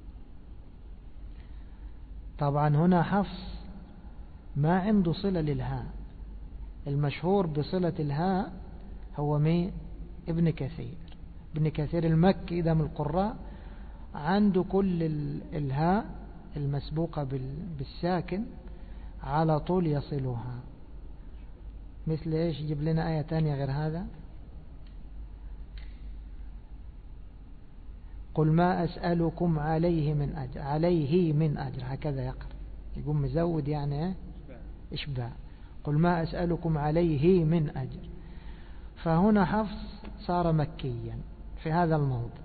طبعا هنا حفص ما عنده صلة للهاء. المشهور بصلة الهاء هو مين؟ ابن كثير. ابن كثير المكي ده من القراء عنده كل الهاء المسبوقة بالساكن على طول يصلها. مثل إيش؟ يجيب لنا آية تانية غير هذا. قل ما أسألكم عليه من أجر، عليه من أجر، هكذا يقرأ، يقوم مزود يعني إشباع. قل ما أسألكم عليه من أجر. فهنا حفص صار مكيا في هذا الموضع،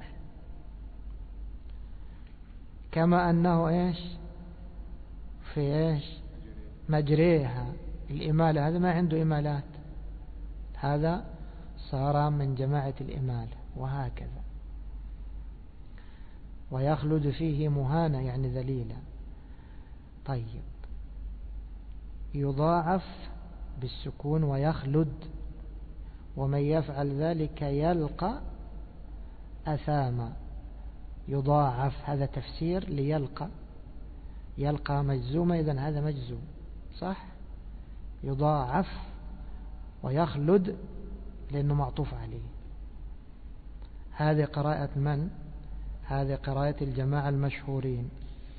كما أنه إيش في إيش مجريها الإمالة، هذا ما عنده إمالات، هذا صار من جماعة الإمالة، وهكذا. ويخلد فيه مهانا يعني ذليلا. طيب، يضاعف بالسكون ويخلد، ومن يفعل ذلك يلقى أثاما. يضاعف هذا تفسير ليلقى، يلقى مجزومة، إذن هذا مجزوم صح. يضاعف ويخلد لأنه معطوف عليه. هذه قراءة من؟ هذه قراءة الجماعة المشهورين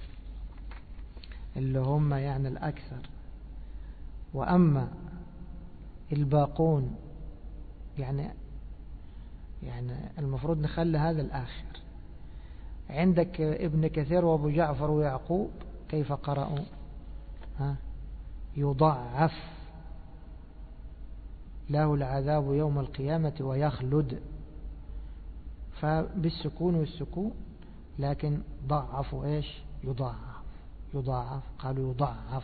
اللي هم يعني الأكثر. وأما الباقون يعني يعني المفروض نخلي هذا الآخر. عندك ابن كثير وابو جعفر ويعقوب كيف قرأوا؟ ها؟ يضعف له العذاب يوم القيامة ويخلد، فبالسكون والسكون، لكن ضعفوا إيش؟ يضاعف، يضاعف، قالوا يضعف.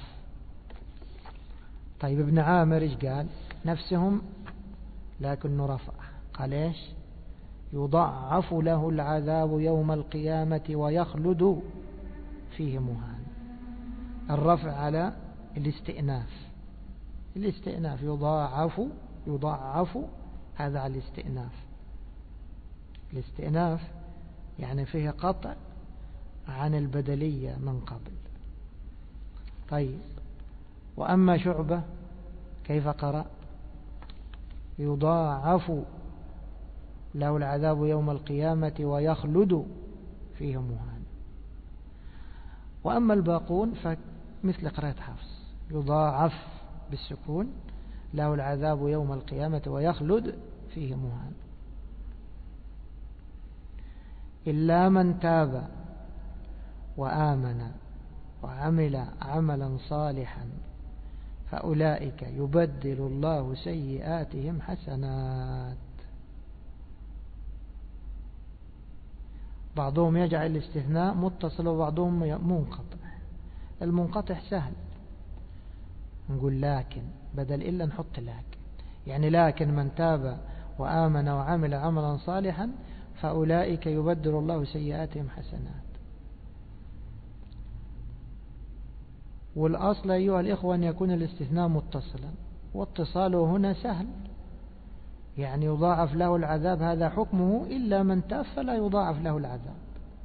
طيب ابن عامر إيش قال؟ نفسهم لكنه رفع، قال إيش؟ يضعف له العذاب يوم القيامة ويخلد فيه مهان. الرفع على الاستئناف، الاستئناف يضاعف، يضعف، هذا على الاستئناف. الاستئناف يعني فيه قطع عن البدلية من قبل. طيب، وأما شعبة كيف قرأ؟ يضاعف له العذاب يوم القيامة ويخلد فيه مهان. وأما الباقون فمثل قراءة حفص، يضاعف بالسكون له العذاب يوم القيامة ويخلد فيه مهان. إلا من تاب وآمن وعمل عملا صالحا فأولئك يبدل الله سيئاتهم حسنات. بعضهم يجعل الاستثناء متصل وبعضهم منقطع. المنقطع سهل، نقول لكن بدل إلا نحط لكن، يعني لكن من تاب وآمن وعمل عملا صالحا فأولئك يبدل الله سيئاتهم حسنات. والأصل أيها الإخوة أن يكون الاستثناء متصلا، واتصاله هنا سهل، يعني يضاعف له العذاب، هذا حكمه، إلا من تاب فلا يضاعف له العذاب.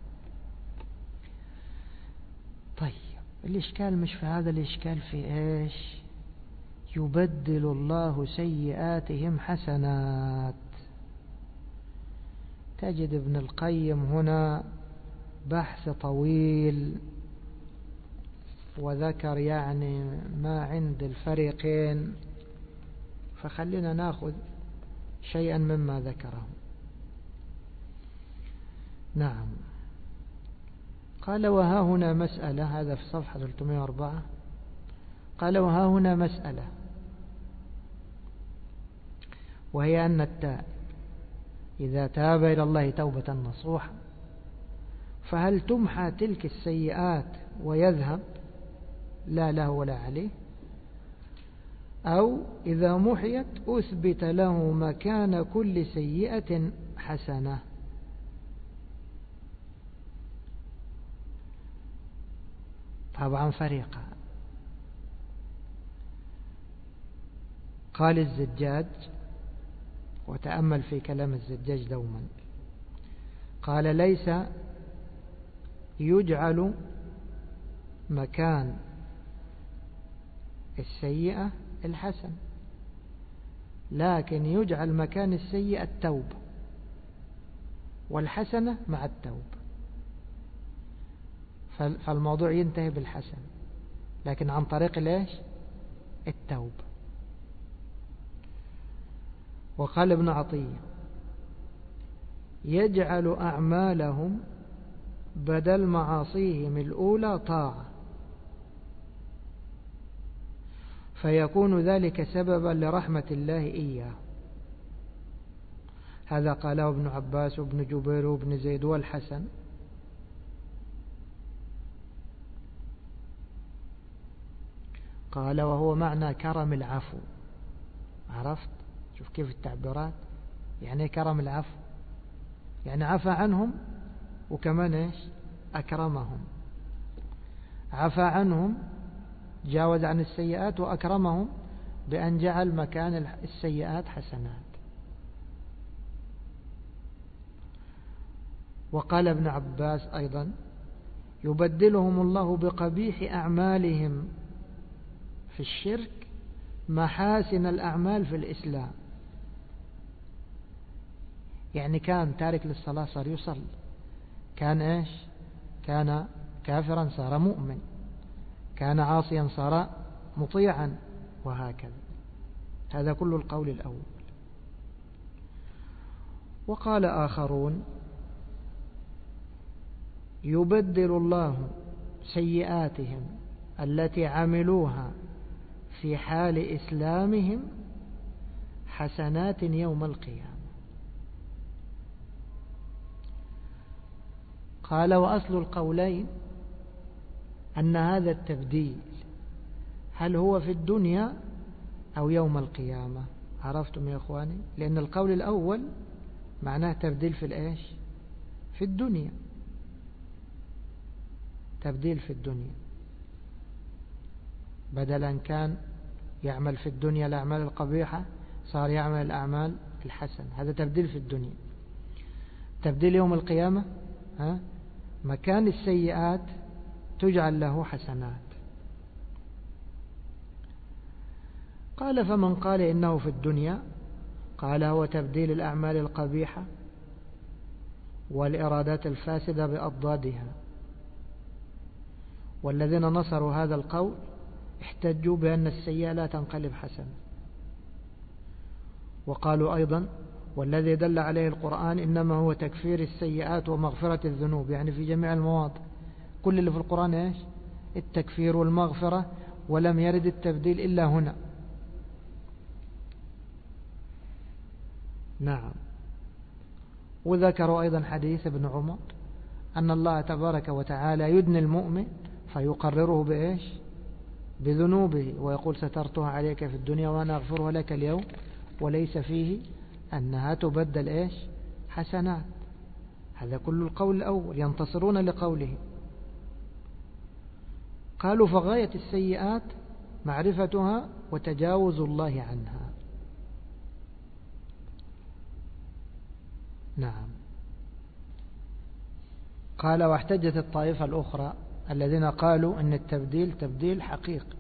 طيب، الإشكال مش في هذا، الإشكال في إيش؟ يبدل الله سيئاتهم حسنات. تجد ابن القيم هنا بحث طويل، وذكر يعني ما عند الفريقين، فخلينا ناخذ شيئا مما ذكره. نعم، قال وها هنا مسألة، هذا في صفحة ثلاثمائة وأربعة. قال وها هنا مسألة، وهي أن التائب إذا تاب إلى الله توبة نصوحا فهل تمحى تلك السيئات ويذهب لا له ولا عليه، أو إذا محيت أثبت له مكان كل سيئة حسنة؟ طبعا فريقا. قال الزجاج، وتأمل في كلام الزجاج دوما، قال ليس يجعل مكان السيئة الحسن، لكن يجعل مكان السيئة التوبة، والحسنة مع التوبة، فالموضوع ينتهي بالحسن، لكن عن طريق ليش؟ التوبة. وقال ابن عطية يجعل أعمالهم بدل معاصيهم الأولى طاعة، فيكون ذلك سببا لرحمة الله إياه. هذا قاله ابن عباس وابن جبير وابن زيد والحسن. قال وهو معنى كرم العفو. عرفت؟ شوف كيف التعبيرات، يعني كرم العفو، يعني عفى عنهم وكمان ايش أكرمهم. عفى عنهم جاوز عن السيئات، وأكرمهم بأن جعل مكان السيئات حسنات. وقال ابن عباس أيضا يبدلهم الله بقبيح أعمالهم في الشرك محاسن الأعمال في الإسلام. يعني كان تارك للصلاة صار يصلي، كان إيش كان كافرا صار مؤمن، كان عاصيا صار مطيعا، وهكذا. هذا كل القول الأول. وقال آخرون يبدل الله سيئاتهم التي عملوها في حال إسلامهم حسنات يوم القيامة. قال وأصل القولين أن هذا التبديل هل هو في الدنيا أو يوم القيامة. عرفتم يا إخواني؟ لأن القول الأول معناه تبديل في الإيش في الدنيا، تبديل في الدنيا، بدلا كان يعمل في الدنيا الأعمال القبيحة صار يعمل الأعمال الحسنة، هذا تبديل في الدنيا. تبديل يوم القيامة ها مكان السيئات تجعل له حسنات. قال فمن قال إنه في الدنيا قال هو تبديل الأعمال القبيحة والإرادات الفاسدة بأضدادها. والذين نصروا هذا القول احتجوا بأن السيئة لا تنقلب حسنة. وقالوا أيضا والذي دل عليه القرآن إنما هو تكفير السيئات ومغفرة الذنوب، يعني في جميع المواضع كل اللي في القرآن إيش التكفير والمغفرة، ولم يرد التبديل إلا هنا. نعم. وذكروا أيضا حديث ابن عمر أن الله تبارك وتعالى يدني المؤمن فيقرره بإيش بذنوبه ويقول سترتها عليك في الدنيا وأنا أغفرها لك اليوم، وليس فيه أنها تبدل إيش حسنات. هذا كل القول الأول، ينتصرون لقوله. قالوا فغاية السيئات معرفتها وتجاوز الله عنها. نعم. قال واحتجت الطائفة الأخرى الذين قالوا أن التبديل تبديل حقيقي،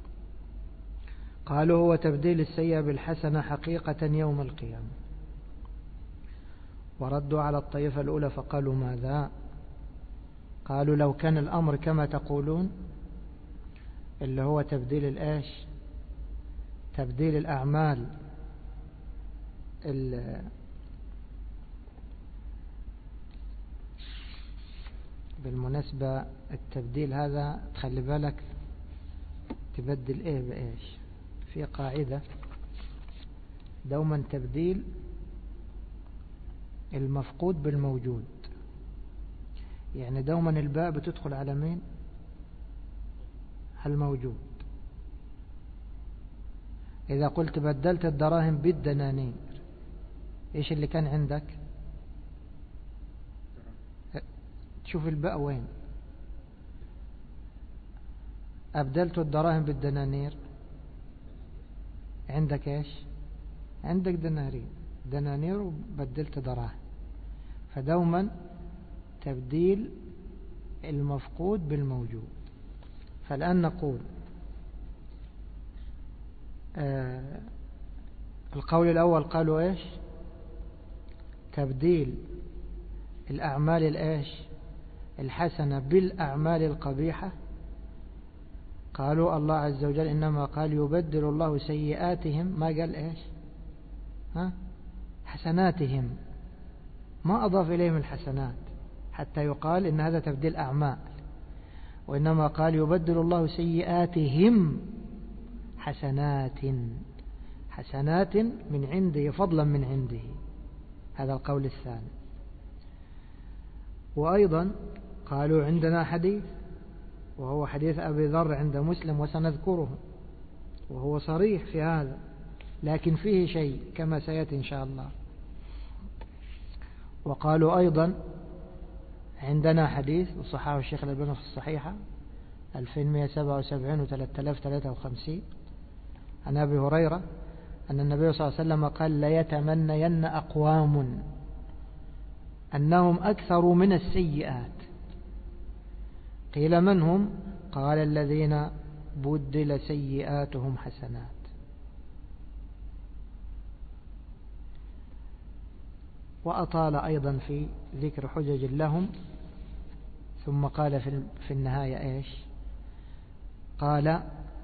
قالوا هو تبديل السيئة بالحسنة حقيقة يوم القيامة. وردوا على الطائفة الأولى فقالوا ماذا؟ قالوا لو كان الأمر كما تقولون اللي هو تبديل الآش تبديل الأعمال بالمناسبة التبديل هذا تخلي بالك تبدل ايه بايش. في قاعدة دوما تبديل المفقود بالموجود، يعني دوما الباء بتدخل على مين؟ الموجود. إذا قلت بدلت الدراهم بالدنانير ايش اللي كان عندك؟ تشوف الباء وين؟ أبدلت الدراهم بالدنانير عندك ايش؟ عندك دنانير دنانير وبدلت دراهم. فدوما تبديل المفقود بالموجود. فالآن نقول آه القول الأول قالوا ايش؟ تبديل الأعمال الايش الحسنة بالأعمال القبيحة. قالوا الله عز وجل إنما قال يبدل الله سيئاتهم، ما قال إيش ها حسناتهم، ما أضاف إليهم الحسنات حتى يقال إن هذا تبديل أعمال، وإنما قال يبدل الله سيئاتهم حسنات، حسنات من عنده فضلا من عنده. هذا القول الثاني. وأيضا قالوا عندنا حديث، وهو حديث أبي ذر عند مسلم وسنذكره، وهو صريح في هذا لكن فيه شيء كما سيأتي إن شاء الله. وقالوا أيضا عندنا حديث وصححه الشيخ الألباني في الصحيحة ألفين ومئة وسبعة وسبعين وثلاثة آلاف وثلاثة وخمسين عن أبي هريرة أن النبي صلى الله عليه وسلم قال ليتمنين أقوام أنهم أكثر من السيئات. قيل من هم؟ قال الذين بدل سيئاتهم حسنات. وأطال أيضا في ذكر حجج لهم، ثم قال في النهاية إيش؟ قال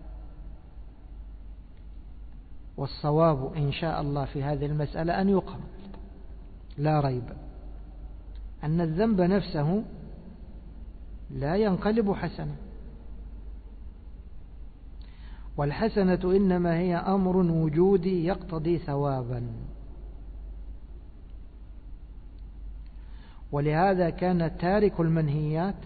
والصواب إن شاء الله في هذه المسألة أن يقال لا ريب أن الذنب نفسه لا ينقلب حسنة، والحسنة إنما هي أمر وجودي يقتضي ثوابا. ولهذا كان تارك المنهيات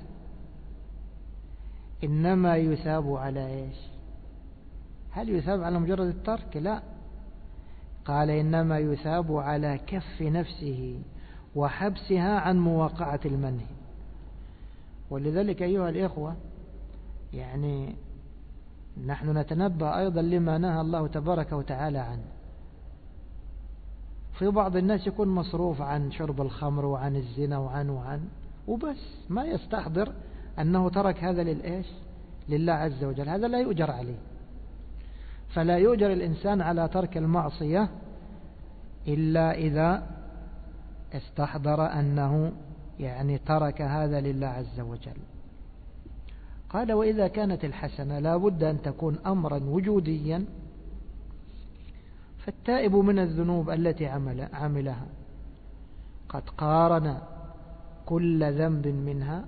إنما يثاب على إيش؟ هل يثاب على مجرد الترك؟ لا، قال إنما يثاب على كف نفسه وحبسها عن مواقعة المنهي. ولذلك أيها الإخوة، يعني نحن نتنبه أيضا لما نهى الله تبارك وتعالى عنه. في بعض الناس يكون مصروف عن شرب الخمر وعن الزنا وعن وعن وبس، ما يستحضر أنه ترك هذا للإيش؟ لله عز وجل. هذا لا يؤجر عليه. فلا يؤجر الإنسان على ترك المعصية إلا إذا استحضر أنه يعني ترك هذا لله عز وجل. قال وإذا كانت الحسنة لا بد أن تكون أمرا وجوديا، فالتائب من الذنوب التي عمل عملها قد قارن كل ذنب منها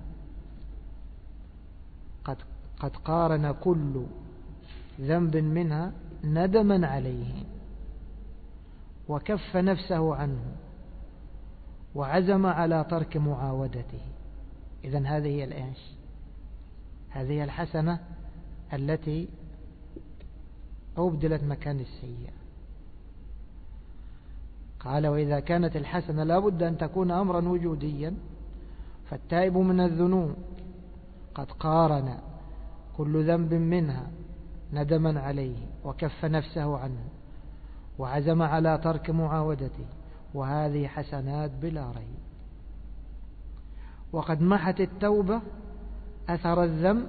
قد قد قارن كل ذنب منها ندما عليه، وكف نفسه عنه، وعزم على ترك معاودته. إذن هذه هي الإيش؟ هذه هي الحسنة التي أبدلت مكان السيئة. قال وإذا كانت الحسنة لا بد أن تكون أمرا وجوديا، فالتائب من الذنوب قد قارن كل ذنب منها ندما عليه، وكف نفسه عنه، وعزم على ترك معاودته، وهذه حسنات بلا ريب. وقد محت التوبة أثر الذنب،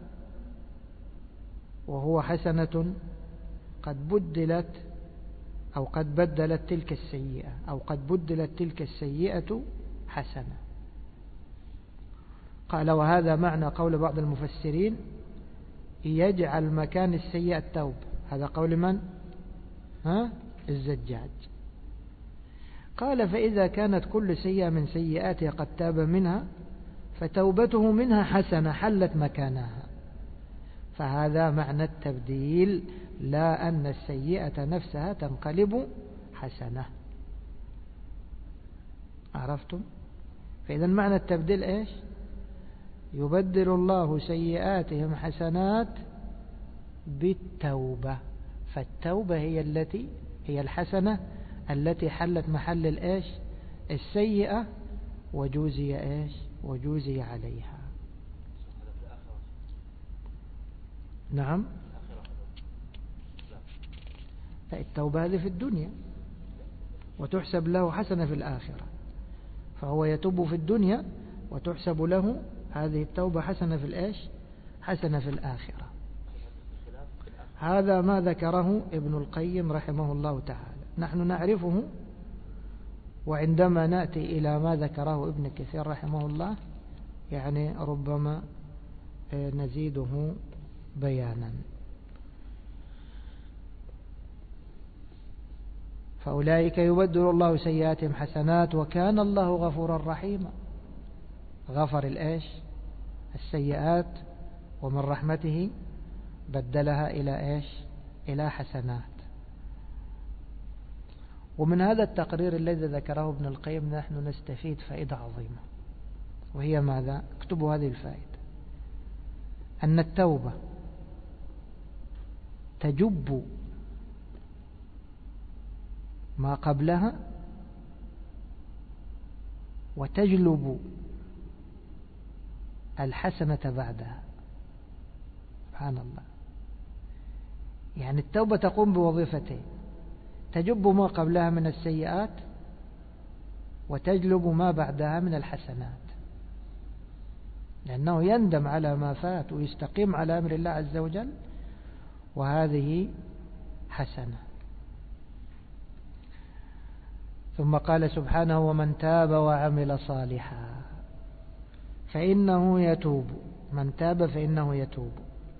وهو حسنة قد بدلت أو قد بدلت تلك السيئة أو قد بدلت تلك السيئة حسنة. قال وهذا معنى قول بعض المفسرين يجعل مكان السيئة التوبة. هذا قول من؟ ها؟ الزجاج. قال فإذا كانت كل سيئة من سيئاتها قد تاب منها، فتوبته منها حسنة حلت مكانها. فهذا معنى التبديل، لا أن السيئة نفسها تنقلب حسنة. عرفتم؟ فإذا معنى التبديل إيش؟ يبدل الله سيئاتهم حسنات بالتوبة. فالتوبة هي التي هي الحسنة التي حلت محل الإيش؟ السيئة، وجوزي إيش؟ وجوزي عليها. نعم، فالتوبة هذه في الدنيا وتحسب له حسنة في الآخرة، فهو يتوب في الدنيا وتحسب له هذه التوبة حسنة في الإيش؟ حسنة في الآخرة. هذا ما ذكره ابن القيم رحمه الله تعالى، نحن نعرفه، وعندما نأتي إلى ما ذكره ابن كثير رحمه الله يعني ربما نزيده بيانا. فأولئك يبدل الله سيئاتهم حسنات وكان الله غفورا رحيما. غفر الإيش؟ السيئات، ومن رحمته بدلها إلى إيش؟ إلى حسنات. ومن هذا التقرير الذي ذكره ابن القيم نحن نستفيد فائدة عظيمة، وهي ماذا؟ اكتبوا هذه الفائدة: أن التوبة تجب ما قبلها وتجلب الحسنة بعدها. سبحان الله. يعني التوبة تقوم بوظيفتين: تجب ما قبلها من السيئات وتجلب ما بعدها من الحسنات، لأنه يندم على ما فات ويستقيم على أمر الله عز وجل، وهذه حسنة. ثم قال سبحانه: ومن تاب وعمل صالحا فإنه يتوب. من تاب فإنه يتوب.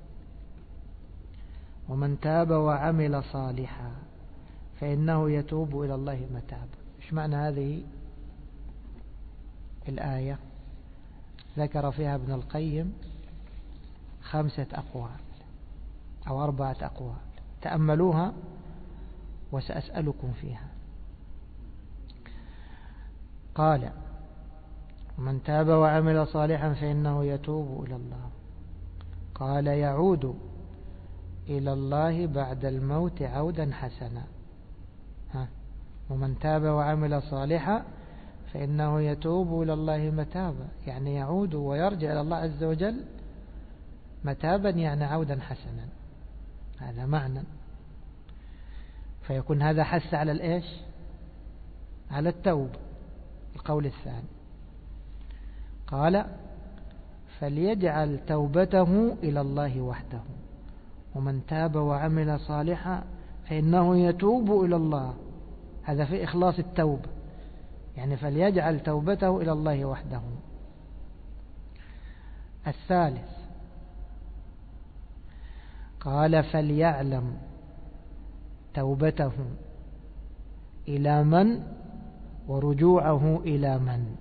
ومن تاب وعمل صالحا فإنه يتوب إلى الله متابا. إيش معنى هذه الآية؟ ذكر فيها ابن القيم خمسة أقوال أو أربعة أقوال، تأملوها وسأسألكم فيها. قال: ومن تاب وعمل صالحا فإنه يتوب إلى الله. قال: يعود إلى الله بعد الموت عودا حسنا. ها. ومن تاب وعمل صالحا فإنه يتوب إلى الله متابا، يعني يعود ويرجع إلى الله عز وجل متابا، يعني عودا حسنا. هذا معنى. فيكون هذا حث على الإيش؟ على التوبة. القول الثاني قال: فليجعل توبته إلى الله وحده. ومن تاب وعمل صالحا فإنه يتوب إلى الله. هذا في إخلاص التوبة، يعني فليجعل توبته إلى الله وحده. الثالث قال: فليعلم توبته إلى من ورجوعه إلى من.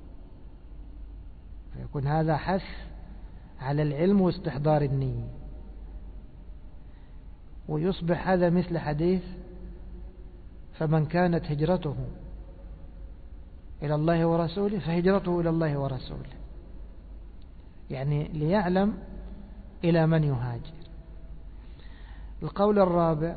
فيكون هذا حث على العلم واستحضار النية، ويصبح هذا مثل حديث: فمن كانت هجرته إلى الله ورسوله فهجرته إلى الله ورسوله. يعني ليعلم إلى من يهاجر. القول الرابع: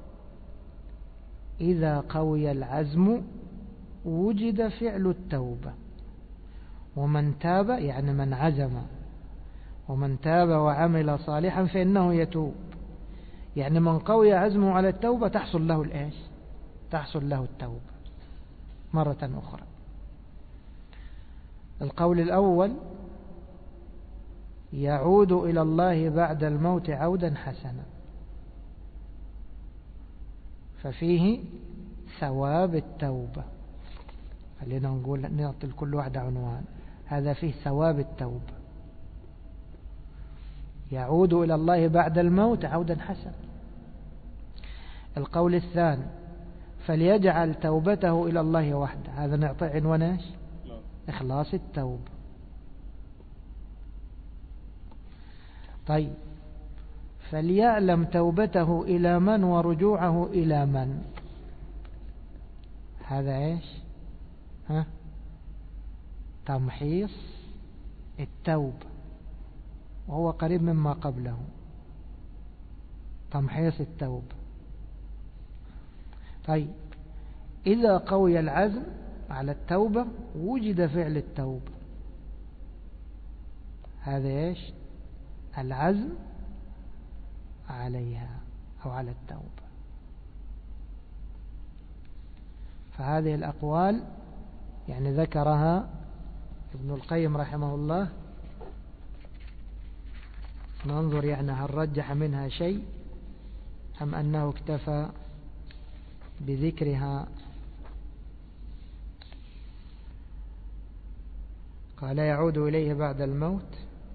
إذا قوي العزم وجد فعل التوبة. ومن تاب يعني من عزم، ومن تاب وعمل صالحا فإنه يتوب، يعني من قوي عزمه على التوبة تحصل له الإيش؟ تحصل له التوبة مرة أخرى. القول الأول: يعود إلى الله بعد الموت عودا حسنا، ففيه ثواب التوبة. خلينا نقول نعطي لكل واحد عنوان. هذا فيه ثواب التوبة. يعود إلى الله بعد الموت عودا حسنا. القول الثاني: فليجعل توبته إلى الله وحده. هذا نعطي عنوان ايش؟ إخلاص التوبة. طيب، فليعلم توبته إلى من ورجوعه إلى من. هذا ايش؟ ها؟ تمحيص التوبة، وهو قريب مما قبله. تمحيص التوبة. طيب، إذا قوي العزم على التوبة وجد فعل التوبة. هذا ايش؟ العزم عليها أو على التوبة. فهذه الأقوال يعني ذكرها ابن القيم رحمه الله. ننظر يعني هل رجح منها شيء أم أنه اكتفى بذكرها. قال: يعود إليه بعد الموت.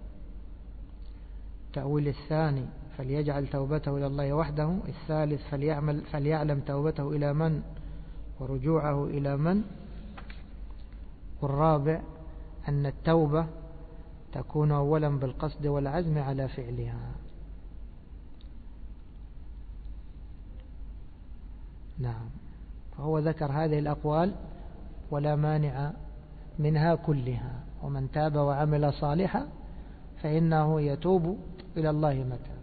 التأويل الثاني: فليجعل توبته إلى الله وحده. الثالث: فليعمل فليعلم توبته إلى من ورجوعه إلى من؟ والرابع أن التوبة تكون أولا بالقصد والعزم على فعلها. نعم. فهو ذكر هذه الأقوال ولا مانع منها كلها. ومن تاب وعمل صالحا فإنه يتوب إلى الله متى.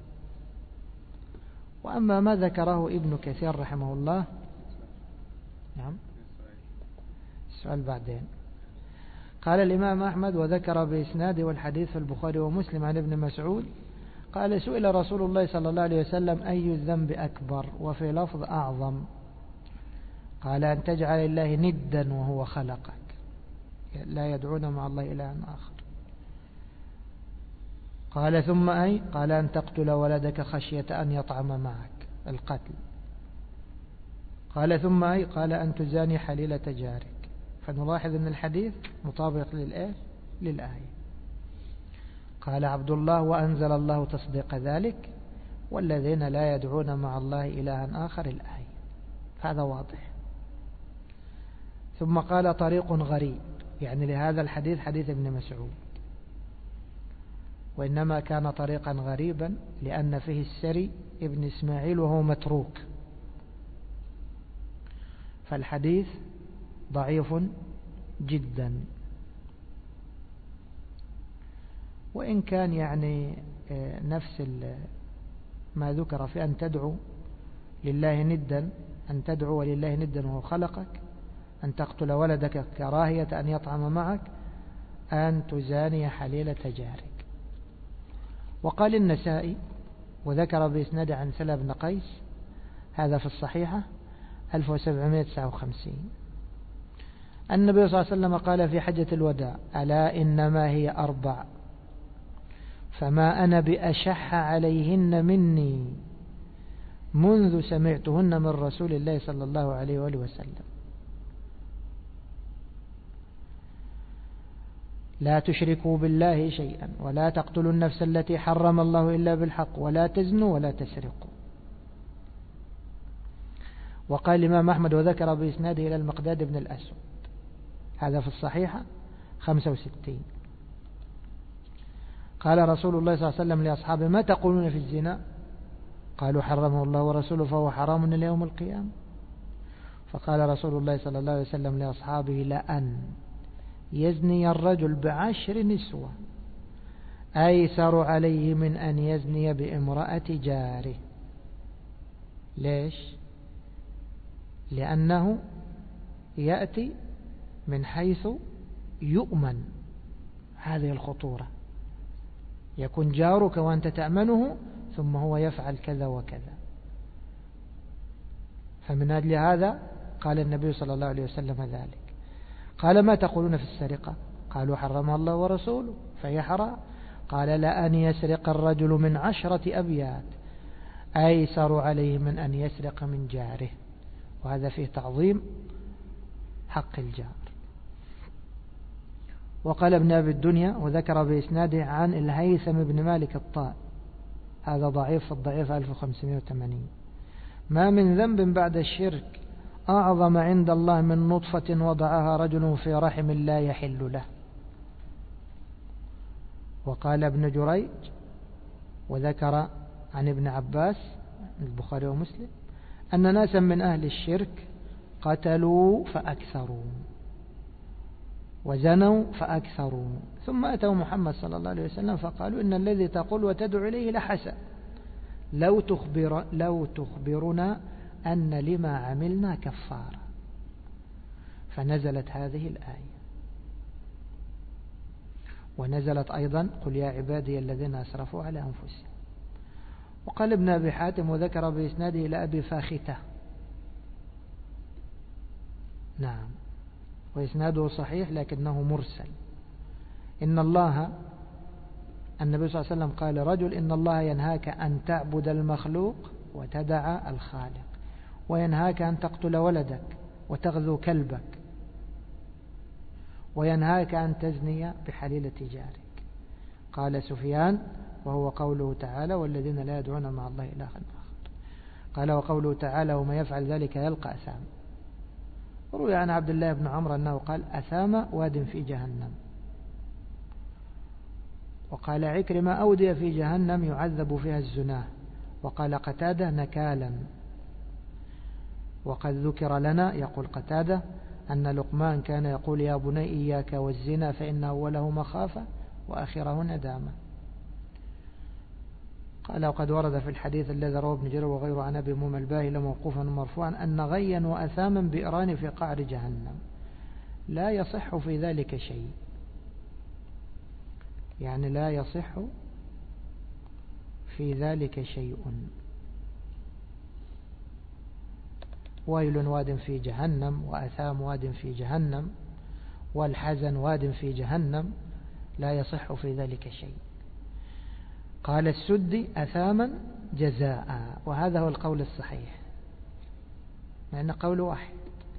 وأما ما ذكره ابن كثير رحمه الله. نعم. السؤال بعدين. قال الإمام أحمد وذكر بإسناده والحديث في البخاري ومسلم عن ابن مسعود قال سئل رسول الله صلى الله عليه وسلم أي الذنب أكبر؟ وفي لفظ أعظم. قال أن تجعل الله ندا وهو خلقك، لا يدعون مع الله إلها آخر. قال ثم أي؟ قال أن تقتل ولدك خشية أن يطعم معك، القتل. قال ثم أي؟ قال أن تزاني حليلة جارك. فنلاحظ أن الحديث مطابق للآية للآية. قال عبد الله وأنزل الله تصديق ذلك والذين لا يدعون مع الله إلها آخر، الآية. هذا واضح. ثم قال طريق غريب، يعني لهذا الحديث حديث ابن مسعود، وإنما كان طريقا غريبا لأن فيه السري ابن إسماعيل وهو متروك، فالحديث ضعيف جدا. وإن كان يعني نفس ما ذكر في أن تدعو لله ندا، أن تدعو لله ندا وهو خلقك، أن تقتل ولدك كراهية أن يطعم معك، أن تزاني حليلة جارك. وقال النسائي وذكر بإسناد عن سلمة بن قيس، هذا في الصحيحة ألف وسبعمائة وتسعة وخمسين، النبي صلى الله عليه وسلم قال في حجة الوداع ألا إنما هي أربع فما أنا بأشح عليهن مني منذ سمعتهن من رسول الله صلى الله عليه وآله وسلم. لا تشركوا بالله شيئا ولا تقتلوا النفس التي حرم الله إلا بالحق ولا تزنوا ولا تسرقوا. وقال الإمام أحمد وذكر بإسناده إلى المقداد بن الأسود، هذا في الصحيحة خمسة وستين، قال رسول الله صلى الله عليه وسلم لأصحابه ما تقولون في الزنا؟ قالوا حرمه الله ورسوله فهو حرام إلى يوم القيامة. فقال رسول الله صلى الله عليه وسلم لأصحابه لأن يزني الرجل بعشر نسوة أيسر عليه من أن يزني بامرأة جاره. ليش؟ لأنه يأتي من حيث يؤمن، هذه الخطورة، يكون جارك وأنت تأمنه ثم هو يفعل كذا وكذا. فمن أجل هذا قال النبي صلى الله عليه وسلم ذلك. قال ما تقولون في السرقة؟ قالوا حرمها الله ورسوله فهي حرام. قال لأن يسرق الرجل من عشرة أبيات أيسر عليه من أن يسرق من جاره، وهذا فيه تعظيم حق الجار. وقال ابن أبي الدنيا وذكر بإسناده عن الهيثم بن مالك الطائي، هذا ضعيف الضعيف ألف وخمسمائة وثمانين، ما من ذنب بعد الشرك أعظم عند الله من نطفة وضعها رجل في رحم لا يحل له. وقال ابن جريج وذكر عن ابن عباس البخاري ومسلم أن ناسا من أهل الشرك قتلوا فأكثروا وزنوا فأكثروا، ثم أتوا محمد صلى الله عليه وسلم فقالوا إن الذي تقول وتدعو إليه لحسن، لو تخبر لو تخبرنا أن لما عملنا كفارة. فنزلت هذه الآية، ونزلت أيضا قل يا عبادي الذين أسرفوا على أنفسهم. وقال ابن أبي حاتم وذكر بإسناده إلى أبي فاختة، نعم، وإسناده صحيح لكنه مرسل. إن الله النبي صلى الله عليه وسلم قال رجل إن الله ينهاك أن تعبد المخلوق وتدع الخالق، وينهاك أن تقتل ولدك وتغذو كلبك، وينهاك أن تزني بحليلة جارك. قال سفيان وهو قوله تعالى والذين لا يدعون مع الله إلها آخر. قال وقوله تعالى وما يفعل ذلك يلقى أثاما. روي عن عبد الله بن عمرو أنه قال أثام واد في جهنم. وقال عكرمة أودية في جهنم يعذب فيها الزناه. وقال قتادة نكالا. وقد ذكر لنا يقول قتادة أن لقمان كان يقول يا بني إياك والزنا فإن أوله مخافة وآخره ندامة. قال وقد ورد في الحديث الذي رواه ابن جرير وغيره عن أبي مومى الباهلي موقوفا ومرفوعا أن غيا وأثاما بئران في قعر جهنم لا يصح في ذلك شيء. يعني لا يصح في ذلك شيء. ويل واد في جهنم وأثام واد في جهنم والحزن واد في جهنم لا يصح في ذلك شيء. قال السدي أثاما جزاء، وهذا هو القول الصحيح لأن قول واحد.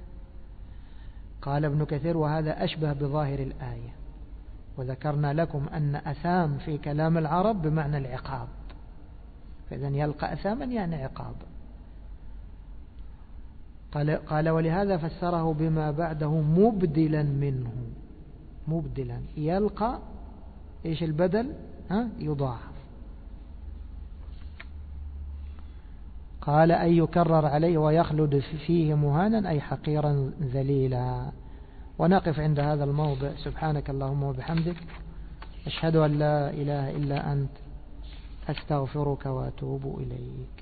قال ابن كثير وهذا أشبه بظاهر الآية، وذكرنا لكم أن أثام في كلام العرب بمعنى العقاب، فإذن يلقى أثاما يعني عقاب. قال, قال ولهذا فسره بما بعده مبدلا منه. مبدلا يلقى إيش البدل؟ ها يضاعف. قال أن يكرر عليه ويخلد فيه مهانا أي حقيرا ذليلا. ونقف عند هذا الموضع. سبحانك اللهم وبحمدك أشهد أن لا إله إلا أنت أستغفرك وأتوب إليك.